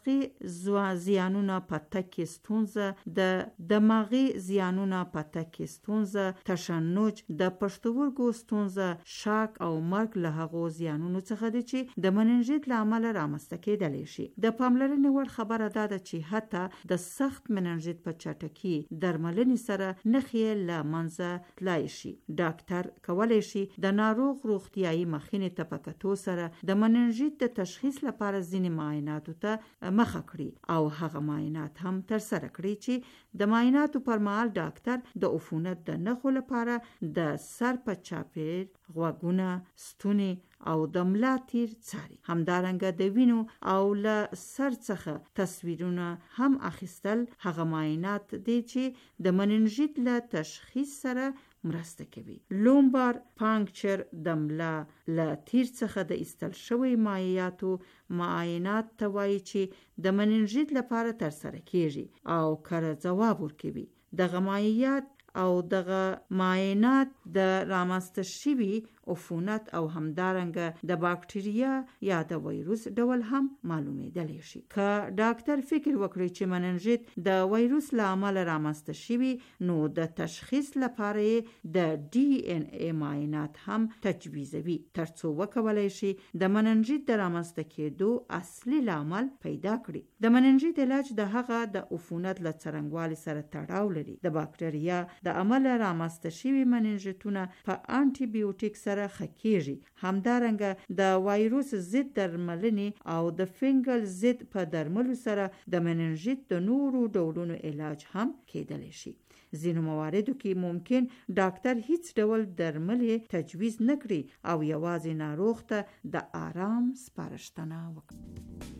[SPEAKER 7] مازغې زیانونه په تګ کې ستونزه، د دماغي زیانونه په تګ کې ستونزه، تشنج، د پښتورګو ستونزه، شاک او مرګ له هغو زیانونو څخه دي چې د مننجیت له امله رامنځته کېدلی شي. د پاملرنې وړ خبره دا ده چې حتی د سخت مننجیت په چټکي درملنې سره نښې له منځه تلای شي. ډاکټر کولی شي د ناروغ روغتیايي مخینې ته په کتو سره د مننجیت د تشخیص لپاره ځینې معایناتو ته مخه کړي او هغه معاینات هم ترسره کړي چې د معایناتو پر مهال ډاکټر د عفونت د نښو لپاره د سر په چاپیر، غوږونه، ستوني او د ملا تیر څاري. همدارنګه د وینو او له سر څخه تصویرونه هم اخیستل هغه معاینات دي چې د مننجیت له تشخیص سره مرسته کوي. لومبار پانکچر د ملا له تیر څخه د ایستل شوی مایعاتو معاینات ته وایي چې د مننجیت لپاره ترسره کیږي او کره ځواب ورکوي. دغه مایعات او دغه معاینات د رامنځته شوي عفونت او همدارنګه د باکټریا یا د وایروس ډول هم معلومېدلی شي. که ډاکټر فکر وکړي چې مننجیت د وایروس له امله رامنځته شوي، نو د تشخیص لپاره یې د ډي ان اے معاینات هم تجویزوي ترڅو وکولای شي د مننجیت د رامنځته کېدو اصلي لامل پیدا کړي. د مننجیت علاج د هغه د عفونت له څرنګوالي سره تړاو لري. د باکټریا د امله رامنځته شوي مننجیتونه په انټي بیوټیک سره خکېږي. همدارنګه د وایروس ضد درملنې او د فنګل ضد په درملو سره د مننجیت د نورو ډولونو علاج هم کېدلی شي. ځینو مواردو کې ممکن ډاکټر هیڅ ډول درمل تجویز نه کړي او یوازې ناروغ ته د آرام سپارښتنه وکړي.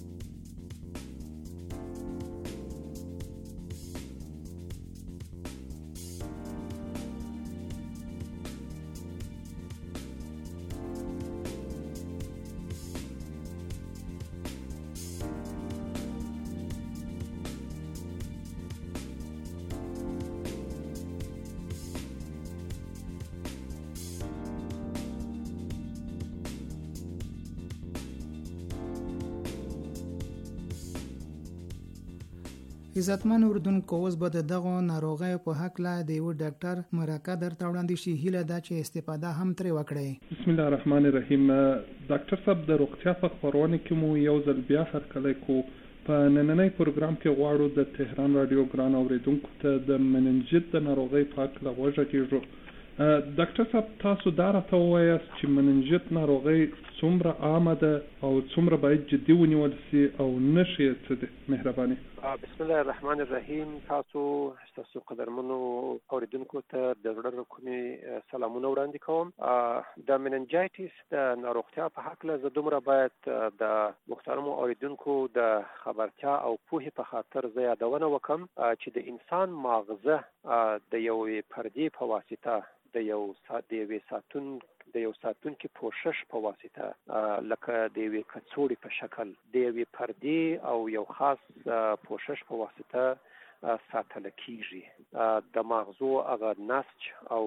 [SPEAKER 8] عزتمن اردوونکو، اوس به د دغو ناروغیو په هکله د یو ډاکټر مرکه درته وړاندې شي. هیله ده چې استفاده هم ترې وکړئ.
[SPEAKER 9] بسم الله الرحمن الرحیم. ډاکټر صاحب، د روغتیا په خپرونه کې مو یو ځل بیا هرکلی کو. په نننۍ پروګرام کې غواړو د تهران رادیو ګران اوریدونکو ته د مننجیت د ناروغۍ په هکله وغږیږو. ډاکټر صاحب، تاسو دا راته ووایاست چې مننجیت ناروغۍ څومره عامه ده او څومره باید جدي ونیول سي او نښې یې څه دي؟ مهرباني.
[SPEAKER 10] بسم الله الرحمن الرحیم. تاسو ستاسو قدرمنو اوریدونکو ته د زړه له کومې سلامونه وړاندې کوم. د مننجایټس د ناروغتیا په هکله زه دومره باید د محترمو اوریدونکو د خبرتیا او پوهې په خاطر زه یادونه وکړم چې د انسان ماغزه د یوې پردې په واسطه د یو د یوې ساتون د یو ساتونکي پوشش په واسطه لکه د یوې کڅوړې په شکل د یوې پردې او یو خاص پوشش په واسطه ساتل کیږي. د ماغزو هغه نسج او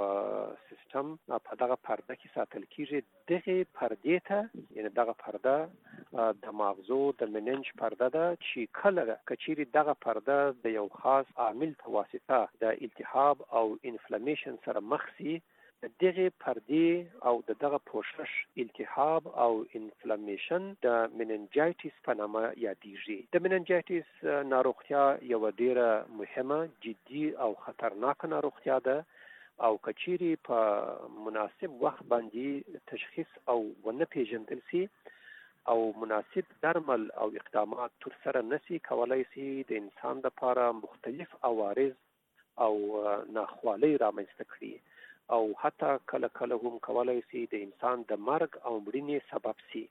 [SPEAKER 10] سیستم په دغه پرده کې ساتل کیږي. دغه پردې ته یعنی دغه پرده د ماغزو د مننج پرده ده چې کله کچيري دغه پرده د یو خاص عامل په واسطه د التهاب او انفلامیشن سره مخ شي، دغه پردې او دغه پوشش التهاب او انفلامیشن د مننجایټس په نامه یادېږي. د مننجایټس ناروغتیا یو ډیره مهمه، جدي او خطرناکه ناروغتیا ده او کچيري په مناسب وخت باندې تشخیص او ونه پیژندل سي او مناسب درمل او اقدامات تر سره نسی کولای سي د انسان لپاره مختلف عوارض او ناخوالي رامنځته کړي او حتی کله کله هم کولای سي د انسان د مرګ او مړینې سبب سي.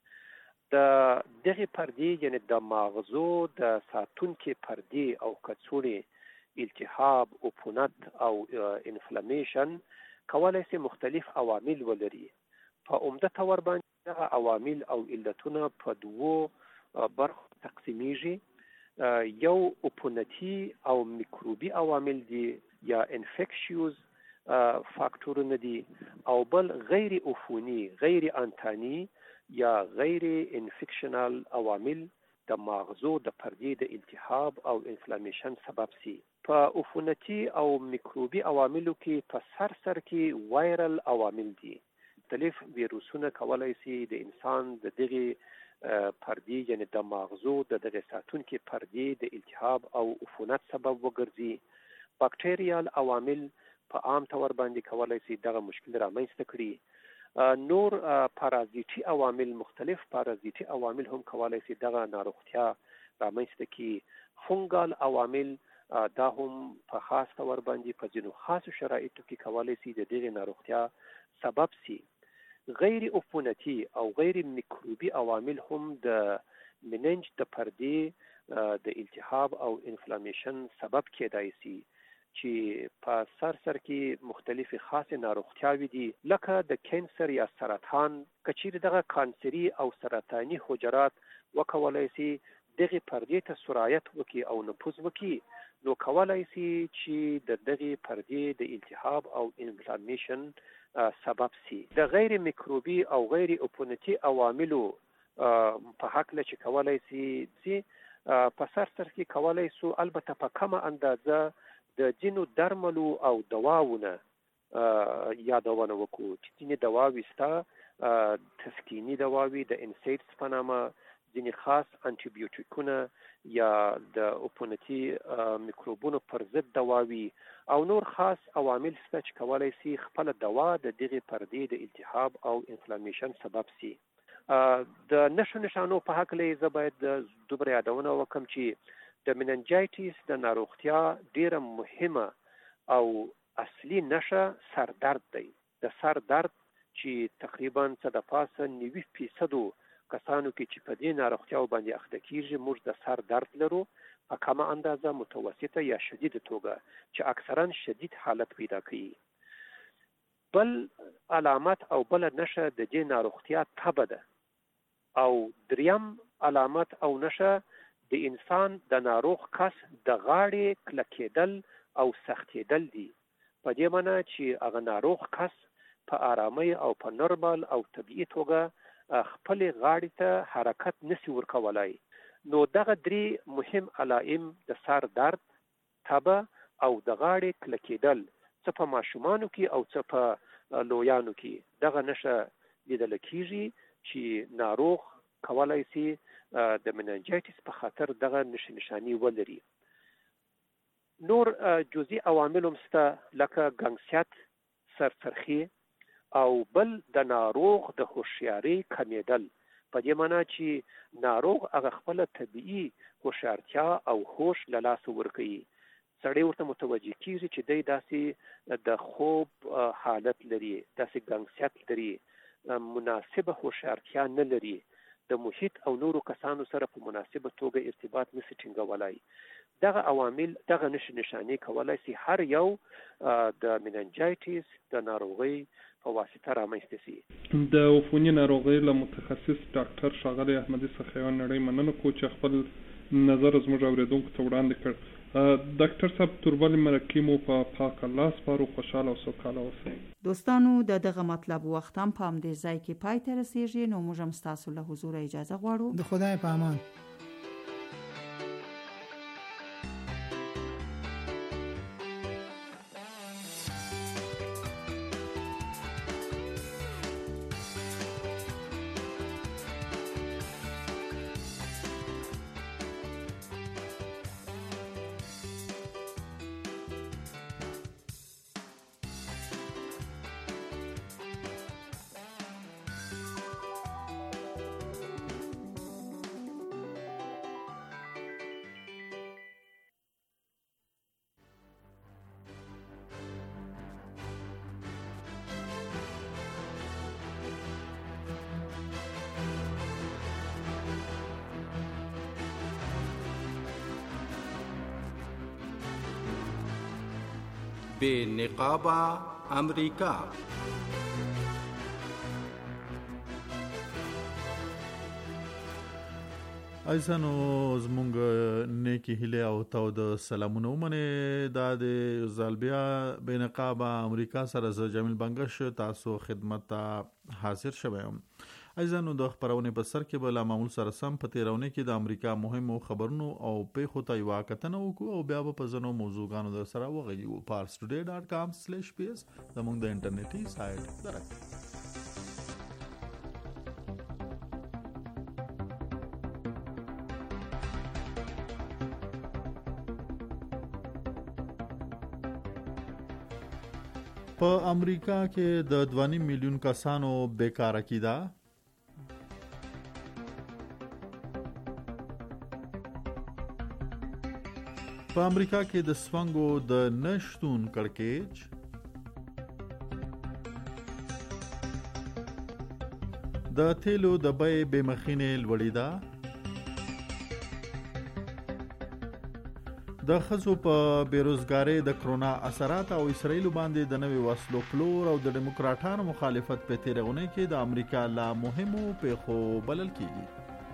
[SPEAKER 10] د دغه پردې یعنی د ماغزو د ساتونکي پردې او کڅوړې التهاب، عفونت او انفلامیشن کولای سي مختلف عوامل ولري. په عمده تور باندې دغه عوامل او علتونه په دوو برخو تقسیمیږي. یو عفونتي او میکروبي عوامل دي یا انفیکشیوز فاکتورونه دي او بل غیر عفوني غیر انتاني یا غیر انفیکشنال عوامل د ماغزو د پردې د التهاب او انفلامیشن سبب سي. په عفونتي او میکروبي عواملو کې په سر سر کې وایرل عوامل دي. مختلف ویروسونه کولای شي د انسان د دغه پردې یعنی د ماغزو د دغه ساتونکي پردې د التهاب او عفونت سبب وګرځي. باکټریال عوامل په عام تور باندې کولای شي دغه مشکل رامنځته کړي. نور پارازیټي عوامل مختلف پارازیټي عوامل هم کولای شي دغه ناروغتیا رامنځته کړي. فونګال عوامل دا هم په خاص تور باندې په ځینو خاصو شرایطو کې کولای شي د دغه ناروغتیا سبب شي. غیر عفونتي او غیر میکروبي عوامل هم د مننج د پردې د التهاب او انفلامیشن سبب کېدای شي چې په سر سر کې مختلفي خاصه ناروغتیاوې دي لکه د کانسر یا سرطان. کچیر دغه کانسري او سرطاني حجرات وکولای شي دغه پردې ته سرایت وکي او نفوذ وکي، نو کولای شي چې د دغه پردې د التهاب او انفلامیشن سبب شي. د غیر میکروبي او غیر عفونتي عواملو په حق له چې کولای شي چې په سر سر کې کولای شو البته په کومه اندازه د جنو درملو او دواونه یادونه وکړو چې ځینې دواوې ستا تسکینی دواوې د انسیډس په نامه، ځینې خاص انټي بیوټیکونه یا د عفونتي میکروبونو پر ضد دواوې او نور خاص عوامل سته چې کولای شي خپله دوا د دغې پردې د التهاب او انفلامیشن سبب شي. د نښو نښانو په هکله زه باید دومره یادونه وکړم چې د مننجایټیس د ناروغتیا ډیره مهمه او اصلي نښه سر درد دی. د سر درد چې تقریبا څه د پاسه نوي فیصدو کسانو کې چې په دې ناروغتیاو باندې اخته کیږي موږ د سر درد لرو په کومه اندازه متوسطه یا شدید توګه چې اکثرا شدید حالت پیدا کوي. بل علامت او بل نښه د دې ناروغتیا تبه ده او دریم علامت او نښه د انسان د ناروغ کس د غاړې کلکېدل او سختېدل دي. په دې معنی چې هغه ناروغ کس په آرامۍ او په نورمال او طبیعي توګه خپل غاړې ته حرکت نسی ورکولای. نو دغه درې مهم علائم د سر درد، تبه او د غاړې کلکېدل څه په ماشومانو کې او څه په لویانو کې دغه نښه لیدل کېږي چې ناروغ کولای شي د مننجایټیس په خاطر دغه نښې نښانې ولري. نور جزئی عوامل هم شته لکه ګنګسیت، سرسرخي او بل د ناروغ د هوښیارۍ کمیدل. په دې معنی چې ناروغ هغه خپله طبیعي هوښیارتیا او هوش له لاسه ورکوي. سړی ورته متوجه کېږي چې دی داسې د خوب حالت لري، داسې ګنګسیت لري، مناسبه هوښیارتیا نه لري، د محیط او نورو کسانو سره په مناسبه توګه ارتباط نشي ټینګولای. دغه عوامل دغه نښې نښانې کولای شي هر یو د مننجایټیس د ناروغۍ په واسطه رامنځته شي.
[SPEAKER 9] د عفوني ناروغۍ له متخصص ډاکټر ښاغلی احمدي څخه یوه نړۍ مننه کوو چې خپل نظر زموږ اورېدونکو ته وړاندې کړ. ډاکټر صاحب توربل مرکې مو په پاک الله سپارو، خوشحاله او سوکاله اوسئ.
[SPEAKER 7] دوستانو د دغه مطلب وخت هم په همدې ځای کې پای ته رسیږي، نو موږ هم ستاسو له حضوره اجازه غواړو.
[SPEAKER 8] د خدای په امان.
[SPEAKER 11] بے نقابہ امریکہ.
[SPEAKER 6] ایسانو زمونږ نیکی هیله او تو د سلامونه ومنه دا د زالبیا بینقابه امریکا سره ز جمیل بنگش تاسو خدمت ته حاضر شوم. ایسانو د خبرونه په سر کې بل معمول سره سم په تیرونه کې د امریکا مهمو خبرونو او پیښو ته یو کتنه وکړو او بیا په ځنو موضوعګانو در سره وغږیو. pars today dot com slash p s زموږ د انټرنیټي سایت درک. په امریکا کې د دوه نیم میلیون کسانو بیکاره کیده. په امریکا کې د سونګو د نشتون کړکېچ. د تیلو د بیې بېمخینې لوړېده. د ښځو په بیروزګارۍ د کرونا اثرات او اسرائیل باندې د نوې وسلو پلور او د ډیموکراټانو مخالفت په تیره اونۍ کې د امریکا لا مهمو پیښو بلل کیږي.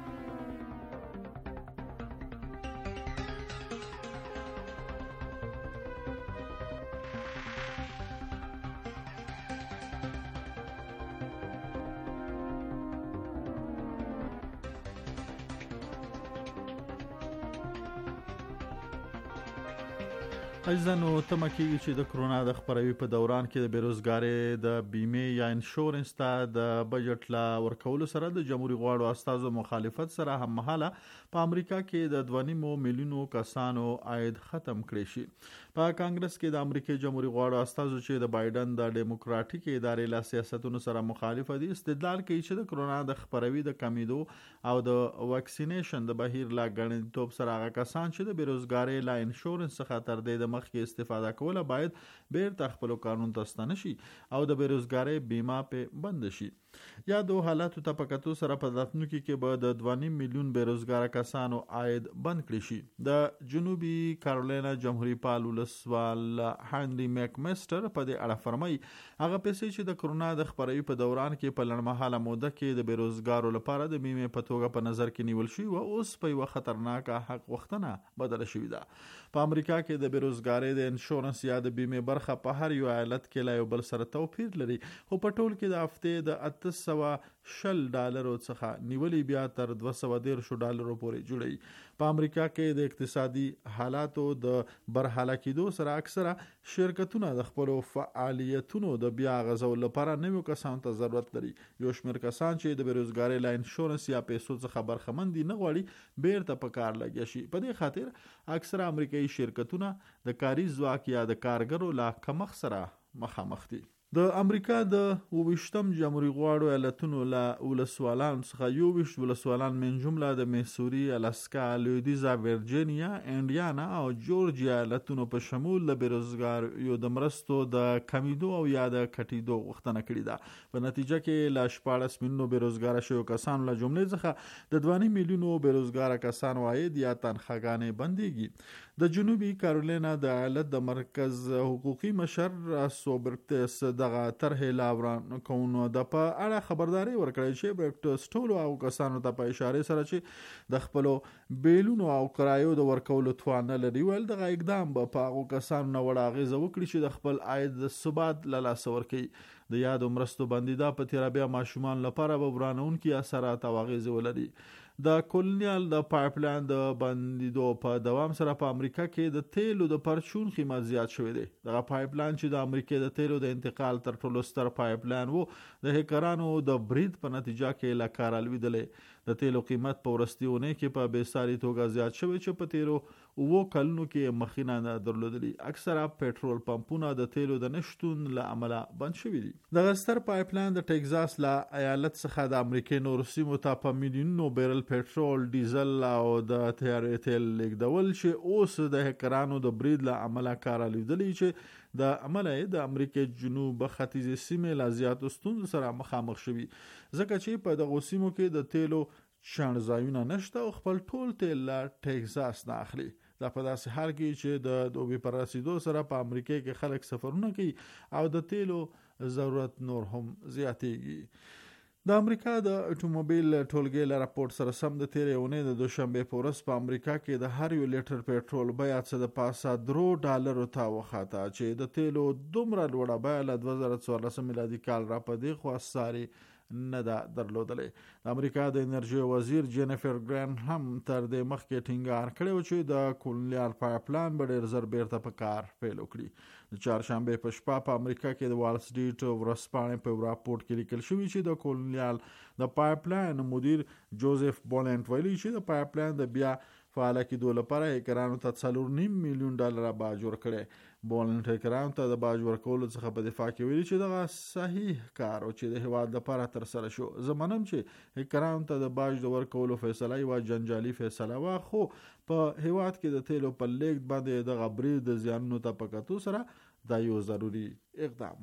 [SPEAKER 6] ایزانو تمه کېږي چې د کرونا د خپروي په دوران کې د بیروزګارۍ د بیمې یا انشورنس ته د بجټ لا ورکولو سره د جمهوریت غواړو استازو مخالفت سره هم مهاله په امریکا کې د دوه نیم میلیونو کسانو عاید ختم کړی شي. په کانګرس کې د امریکای جمهوریت غواړو استازو چې د بایدن د ډیموکراټیک ادارې له سیاستونو سره مخالف دي استدلال کوي چې د کرونا د خپروي د کمیدو او د واکسینیشن د بهیر لا غړنتوب سره هغه کسان چې د بیروزګارۍ لا انشورنس څخه تر دې د مخ کې استفاده کوله باید بیرته خپل قانون ته ستنه شي او د بیروزګارۍ بیمه په بند شي. یا دو حالاتو ته پکتو سره په راتلونکي کې به د دوه نیم میلیون بیروزګار کسانو عاید بند کړي شي. د جنوبي کارولینا جمهوریت پال ولسوال هنري میکمستر په دې اړه فرمایي هغه پیسې چې د کرونا د خپروي په دوران کې په لړمحاله موده کې د بیروزګارو لپاره د بیمې په توګه په نظر کې نیول شي او اوس په یو خطرناک حق وختنه بدل شوې ده. په امریکا کې د بیروزګارۍ د انشورنس یا د بیمې برخه په هر یو ایالت کې لا یو بل سره توپیر لري خو په ټول کې د هفتې د اته سوه شل ډالرو څخه نیولې بیا تر دوه سوه دېرش ډالرو پورې جوړي. په امریکا کې د اقتصادي حالاتو د برحاله کېدو سره اکثره شرکتونه د خپلو فعالیتونو د بیا غځولو لپاره نویو کسانو ته ضرورت لري. یو شمېر کسان چې د بیروزګارۍ له انشورنس یا پیسو څخه برخمن دي نه غواړي بیرته په کار لګیا شي. په دې خاطر اکثره امریکایي شرکتونه د کاري ځواک یا د کارګرو له کمښت سره مخامخ دي. د امریکا د اوویشتم جمهوریت غواړو ایالتونو له ولسوالانو څخه یو ویشت ولسوالان من جمله د میسوري، الاسکا، لویدیزا، ورجینیا، انډیانا او جورجیا ایالتونو په شمول د بیروزګاریو د مرستو د کمیدو او یا د کټیدو غوښتنه کړې ده. په نتیجه کې له شپاړس میلیونو بیروزګاره شویو کسانو له جملې څخه د دوه نیم میلیونو بیروزګاره کسانو عاید یا تنخواګانې بندېږي. د جنوبي کارولینا د ایالت د مرکز حقوقي مشر سوبرتس دغه طرحې لاوران کوونو د په اړه خبرداري ورکړې چې برکټس ټولو او کسانو ته په اشاره سره چې د خپلو بیلونو او کرایو د ورکولو توان نه لري ول دغه اقدام به په هغو کسانو نه وړ اغېزه وکړي چې د خپل عاید د ثبات له لاسه ورکوي. د یادو مرستو بندیدا په تیره بیا ماشومان لپاره به ورانونکي اثرات او اغېزې ولري. د کولونیال د پایپلاین د بندیدو په دوام سره په امریکا کې د تیلو د پرچون قیمت زیات شوی دی. دغه پایپلاین چې د امریکا د تیلو د انتقال تر ټولو ستر پایپلاین وو د هکرانو د برید په نتیجه کې له کاره لوېدلی. د تیلو قیمت په وروستۍ اونۍ کې په بېساري توګه زیات شوی چې په تیرو اوو کلونو کې مخینه نه درلودلي. اکثره پېټرول پمپونه د تیلو د نشتون له امله بند شوي دي. دغه ستر پایپلاین د ټکزاس له ایالت څخه د امریکا نورو سیمو ته په میلیونونو بیرل پېټرول، ډیزل او د تیارې تیل لیږدول چې اوس د هکرانو د برید له امله کاره لوېدلي چې د عمله د امریکا جنوب ختیځې سیمې له زیاتو ستونزو سره مخامخ شوي ځکه چې په دغو سیمو کې د تیلو چڼ ځایونه نشته او خپل ټول تیل له ټکزاس نه اخلي. دا په داسې حال کې چې د دوبي پر رسیدو سره په امریکا کې خلک سفرونه کوي او د تیلو ضرورت نور هم زیاتېږي. د امریکا د اتوموبیل ټولګې له راپورټ سره سم د تیرې اونۍ د دوشنبې په ورځ په امریکا کې د هر یو لیټر پېټرول بیه څه د پاسه درو ډالرو ته وخته چې د تیلو دومره لوړه بیه له دوه زره څوارلسم میلادي کال را په دې خوا ساري نه ده درلودلې. د امریکا د انرژي وزیر جینیفر ګرانټ هم تر دې مخکې ټینګار کړی و چې د کولونیل پایپلاین به ډېر زر بیرته په کار پیل وکړي. د چهارشنبې په شپه په امریکا کې د وال سټریټ ورځپاڼې په راپورټ کې لیکل شوي چې د کولونیل د پایپلاین مدیر جوزف بولنټ ویلي چې د پایپلاین د بیا فعاله کېدو لپاره هیکرانو ته څلور نیم میلیون ډالره باج ورکړی. بولنټ هیکرانو ته د باج ورکولو څخه په دفاع کې ویلي چې دغه صحیح کار او چې د هیواد لپاره ترسره شو. زه منم چې هیکرانو ته د باج د ورکولو فیصله یوه جنجالي فیصله وه، خو په هیواد کې د تیلو په لیږد باندې دغه برید د زیانونو ته په کتو سره دا یو ضروري اقدام.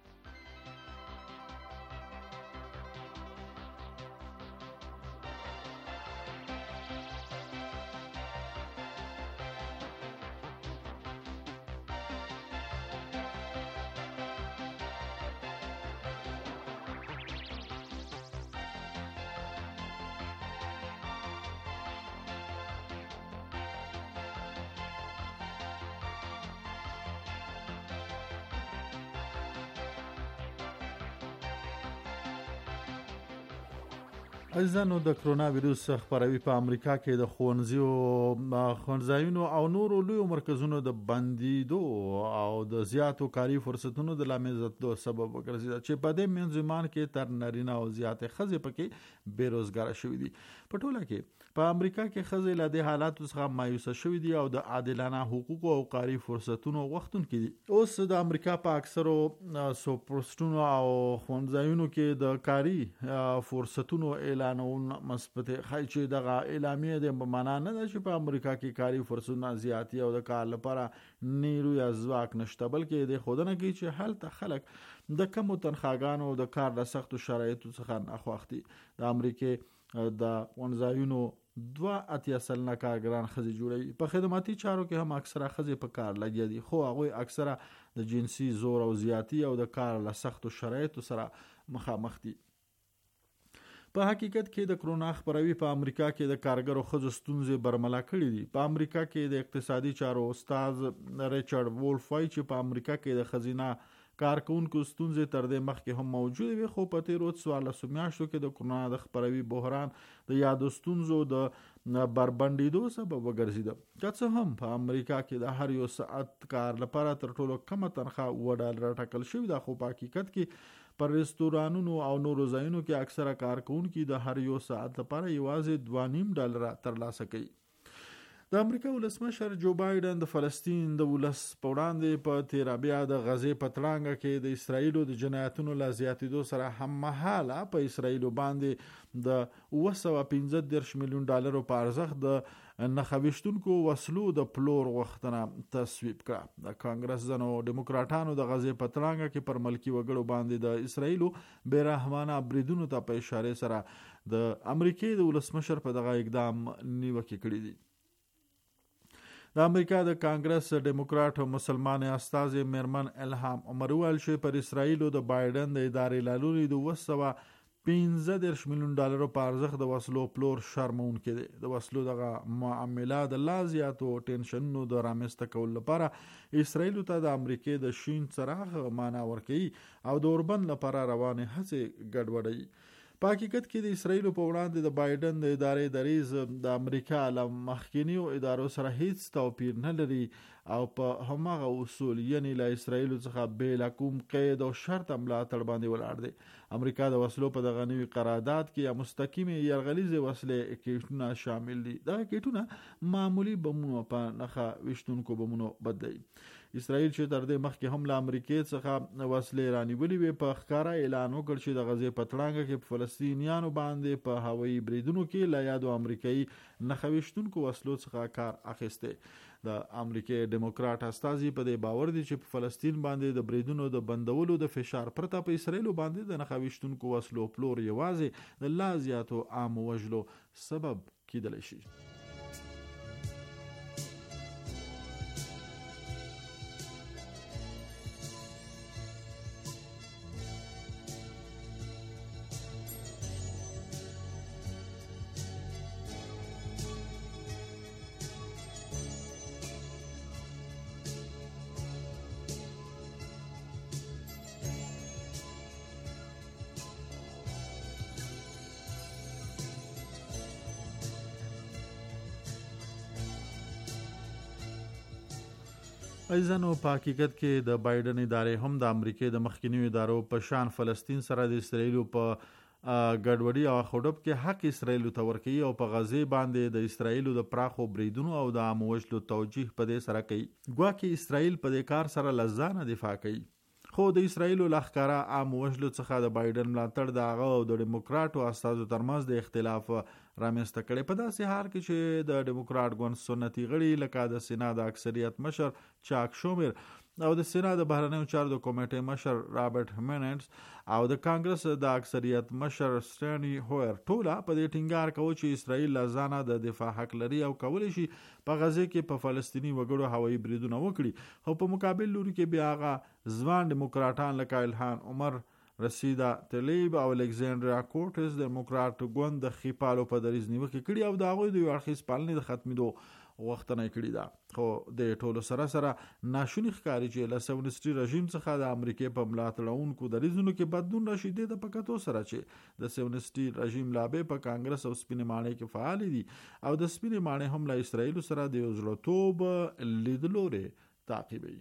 [SPEAKER 6] عزیزانو، د کرونا ویروس خپروي په امریکا کې د ښوونځیو، ښوونځایونو او نورو لویو مرکزونو د بندیدو او د زیاتو کاري فرصتونو د لامل سبب وګرځېده چې په دې منځمان کې تر نارینه او زیاتې ښځې پکې بېروزګاره شوي دي. په ټوله کې په امریکا کې ښځې له دې حالاتو څخه مایوسه شوي دي او د عادلانه حقوقو او کاري فرصتونو غوښتونکي دي. اوس د امریکا په اکثرو سوپرسټونو او ښوونځایونو کې د کاري فرصتونو اعلانون مثبت خای چې دغه اعلامیه د معنا نه ده چې په امریکا کې کاري فرصتونه زیاتی او د کار لپاره نیرو یا ځواک نشته، بلکې د خودنه کې چې هلته خلک د کمو تنخواګانو د کار د سختو شرایطو څخه ناخوښ دي. د امریکې د ښوونځایونو دوه اتیا سلنه کارګران ښځې جوړوي. په خدماتي چارو کې هم اکثره ښځې په کار لګیا دي، خو هغوی اکثره د جنسي زور او زیاتی او د کار له سختو شرایطو سره مخامخ دي. په حقیقت کې د کرونا خپروي په امریکا کې د کارګرو ښځو ستونزې برملا کړي دي. په امریکا کې د اقتصادي چارو استاد ریچارډ وولف وایي چې په امریکا کې د ښځینه کارکونکو ستونزې تر دې مخکې هم موجود وي، خو په تیرو څوارلسو میاشتو کې د کرونا د خپروي بحران د یادو ستونزو د بربنډېدو سبب وګرځېده. که څه هم په امریکا کې د هر یو ساعت کار لپاره تر ټولو کمه تنخواه اووه ډالره ټاکل شوې ده، خو په حقیقت کې پر رستورانونو او نورو ځایونو کې اکثره کارکونکي د هر یو ساعت لپاره یوازې دوه نیم ډالره ترلاسه کوي. د امریکا ولسمشر جو بایدن د فلسطین د ولس په وړاندې په تیره بیا د غزې په تړانګه کې د اسرائیلو د جنایتونو له زیاتېدو سره هممهاله په اسرائیلو باندې د اوه سوه پنځه دېرش میلیون ډالرو په ارزښت د نښه وسلو د پلور غوښتنه تصویب کړه. د کانګرس ځنو ډیموکراټانو د غزې په تړانګه کې پر ملکي وګړو باندې د اسرائیلو بېرحمانه بریدونو ته په اشارې سره د امریکې د ولسمشر په دغه اقدام نیوکې کړي دي. د امریکا د کانګرس ډیموکراټ مسلمان استازي میرمن الهام عمر ویل چې پر اسرائیلو د بایدن د ادارې لالوري د اوه سوه پنځه دېرش میلیون ډالرو په ارزښت د وسلو پلور شرمونکی دی. د وسلو دغه معامله د لا زیاتو ټینشنونو د رامنځته کولو لپاره اسرائیلو ته د امریکې د شین څراغ معنا ورکوي او د اوربند لپاره روانې هڅې ګډوډوي. په حقیقت کې د اسرائیلو په وړاندې د بایدن د ادارې دریز د امریکا له مخکینیو ادارو سره هیڅ توپیر نه لري او په هماغه اصول یعنی له اسرائیلو څخه بې له کوم قید او شرط ملاتړ باندې ولاړ دی. امریکا د وسلو په دغه نوي قرارداد کې یا مستقیمې یرغلیزې وسلې کیټونه شامل دي. دغه کیټونه معمولی بمونو په نښه ویشتونکو بمونو بدلوي. اسرائیل چې تر دې مخکې هم له امریکې څخه وسلې رانیولې وې په ښکاره اعلان وکړ چې د غزې په تړانګه کې په فلسطینیانو باندې په هوایي بریدونو کې له یادو امریکایي نښه ویشتونکو وسلو څخه کار اخیستی. د امریکې ډیموکراټ استازي په دې باور دي چې په فلسطین باندې د بریدونو د بندولو د فشار پرته په اسرائیلو باندې د نښه ویشتونکو وسلو پلور یوازې د لا زیاتو عامو وژلو سبب کیدلی شي. ایزانو په حقیقت کې د بایدن ادارې هم د امریکای د مخکینیو ادارو په شان فلسطین سره د اسرایل په ګډوډي او خړوب کې حق اسرایل ته ورکوي او په غزه باندې د اسرایل د پراخو بریدونو او د اموجلو توجیه په دې سره کوي. ګواکې اسرایل په دې کار سره لزانه دفاع کوي. خو د اسرایل لخکره اموجلو څخه د بایدن ملاتړ د هغه او د دیموکراتو استازو ترمنځ د اختلاف رامنځته کړي. په داسې حال کې چې د دیموکرات ګوند سنتي غړي لکه د سنا د اکثریت مشر چاک شومر او د سنا د بهرنیو چارو د کمیټې مشر رابرټ همنډز او د کانګرس د اکثریت مشر سټانی هویر ټوله په دې ټینګار کوي چې اسرائیل لزانه د دفاع حق لري او کولی شي په غزه کې په فلسطینی وګړو هوایي بریدونه وکړي. او په مقابل لوري کې بیا هغه ځوان دیموکراتان لکه الهان عمر، رسیدا تلیب او الکساندرا کورټس دیموکرات ګوند د خپالو په دریز نیوکه کړي او د هغوی د یوارخیز پالنې د ختمېدو وختنه کړی دا. خو د ټولو سره سره ناشونی ښکاري چې له سیونسټي رژیم څخه د امریکای په ملاتړونکو دریزونو کې بدلون راشي. د پکتو سره چې د سیونسټي رژیم لابه په کانګرس او سپینې ماڼۍ کې فعال دي او د سپینې ماڼۍ هم له اسرایل سره د یوزلتوب لیدلوري تعقیبوي.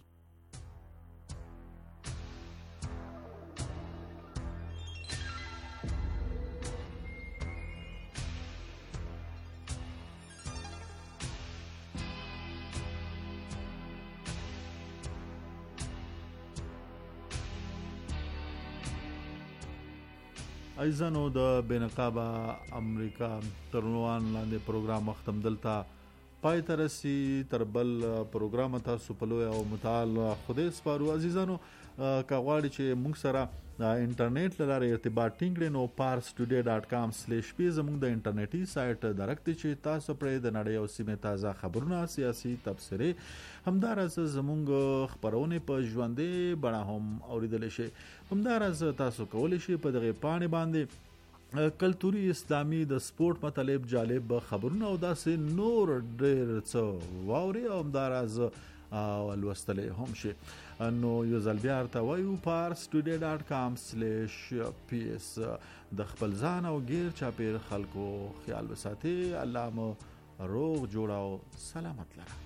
[SPEAKER 6] ایزانو د بینقابه امریکا ترنوان لاندې پروګرام ختم دلته پای ته رسي. تر بل پروګرام تاسو په لوی او متعال خدای سپارو. عزیزانو که غواړئ چې موږ سره د انټرنیټ له لارې ارتباط ټینګ کړئ نو پارس ټوډے ډاټ کام سلیش پی زموږ د انټرنیټي سایټ درک دی چې تاسو پرې د نړۍ او سیمې تازه خبرونه، سیاسي تبصرې، همداراز زموږ خبرونه په ژوندۍ بڼه هم اوریدلی شئ. همداراز تاسو کولی شئ په دغه پاڼې باندې کلتوري، اسلامي، د سپورت مطلب، جالب خبرونه او داسې نور ډېر څه واوري او همداراز او لوستلې هم شي. نو یو ځل بیا ورته وایو پارس ټوډے ډاټ کام سلیش پی اس. د خپل ځان او غیر چاپیر خلکو خیال وساتئ. الله مو روغ جوړ او سلامت لره.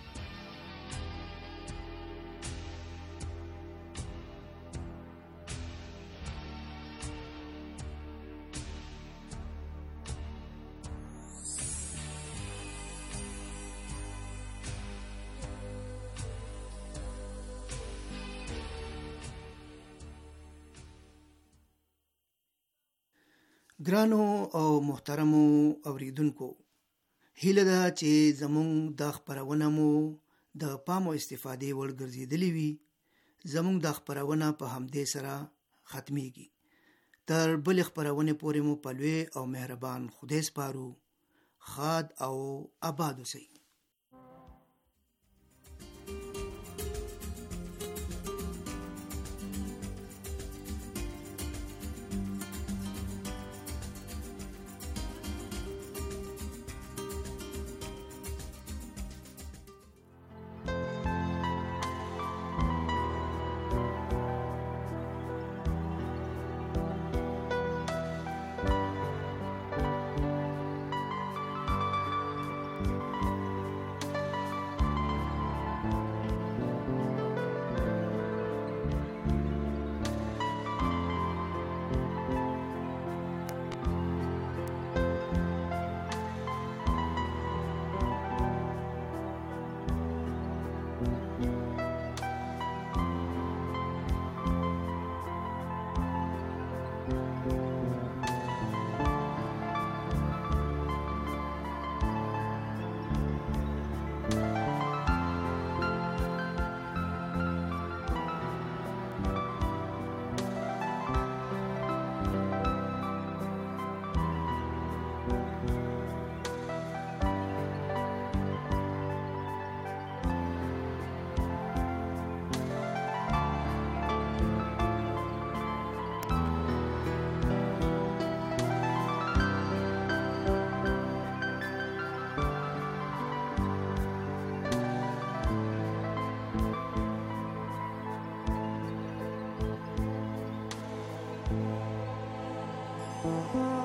[SPEAKER 4] ګرانو او محترمو اوریدونکو، هیله ده چې زموږ د خپرونه مو د پام او استفادې وړ ګرځېدلې وي. زموږ د خپرونه په همدې سره ختمیږي. تر بل خپرونه پورې مو په لوی او مهربان خدای سپارو. خاد او آباد اوسئ.
[SPEAKER 12] Thank you.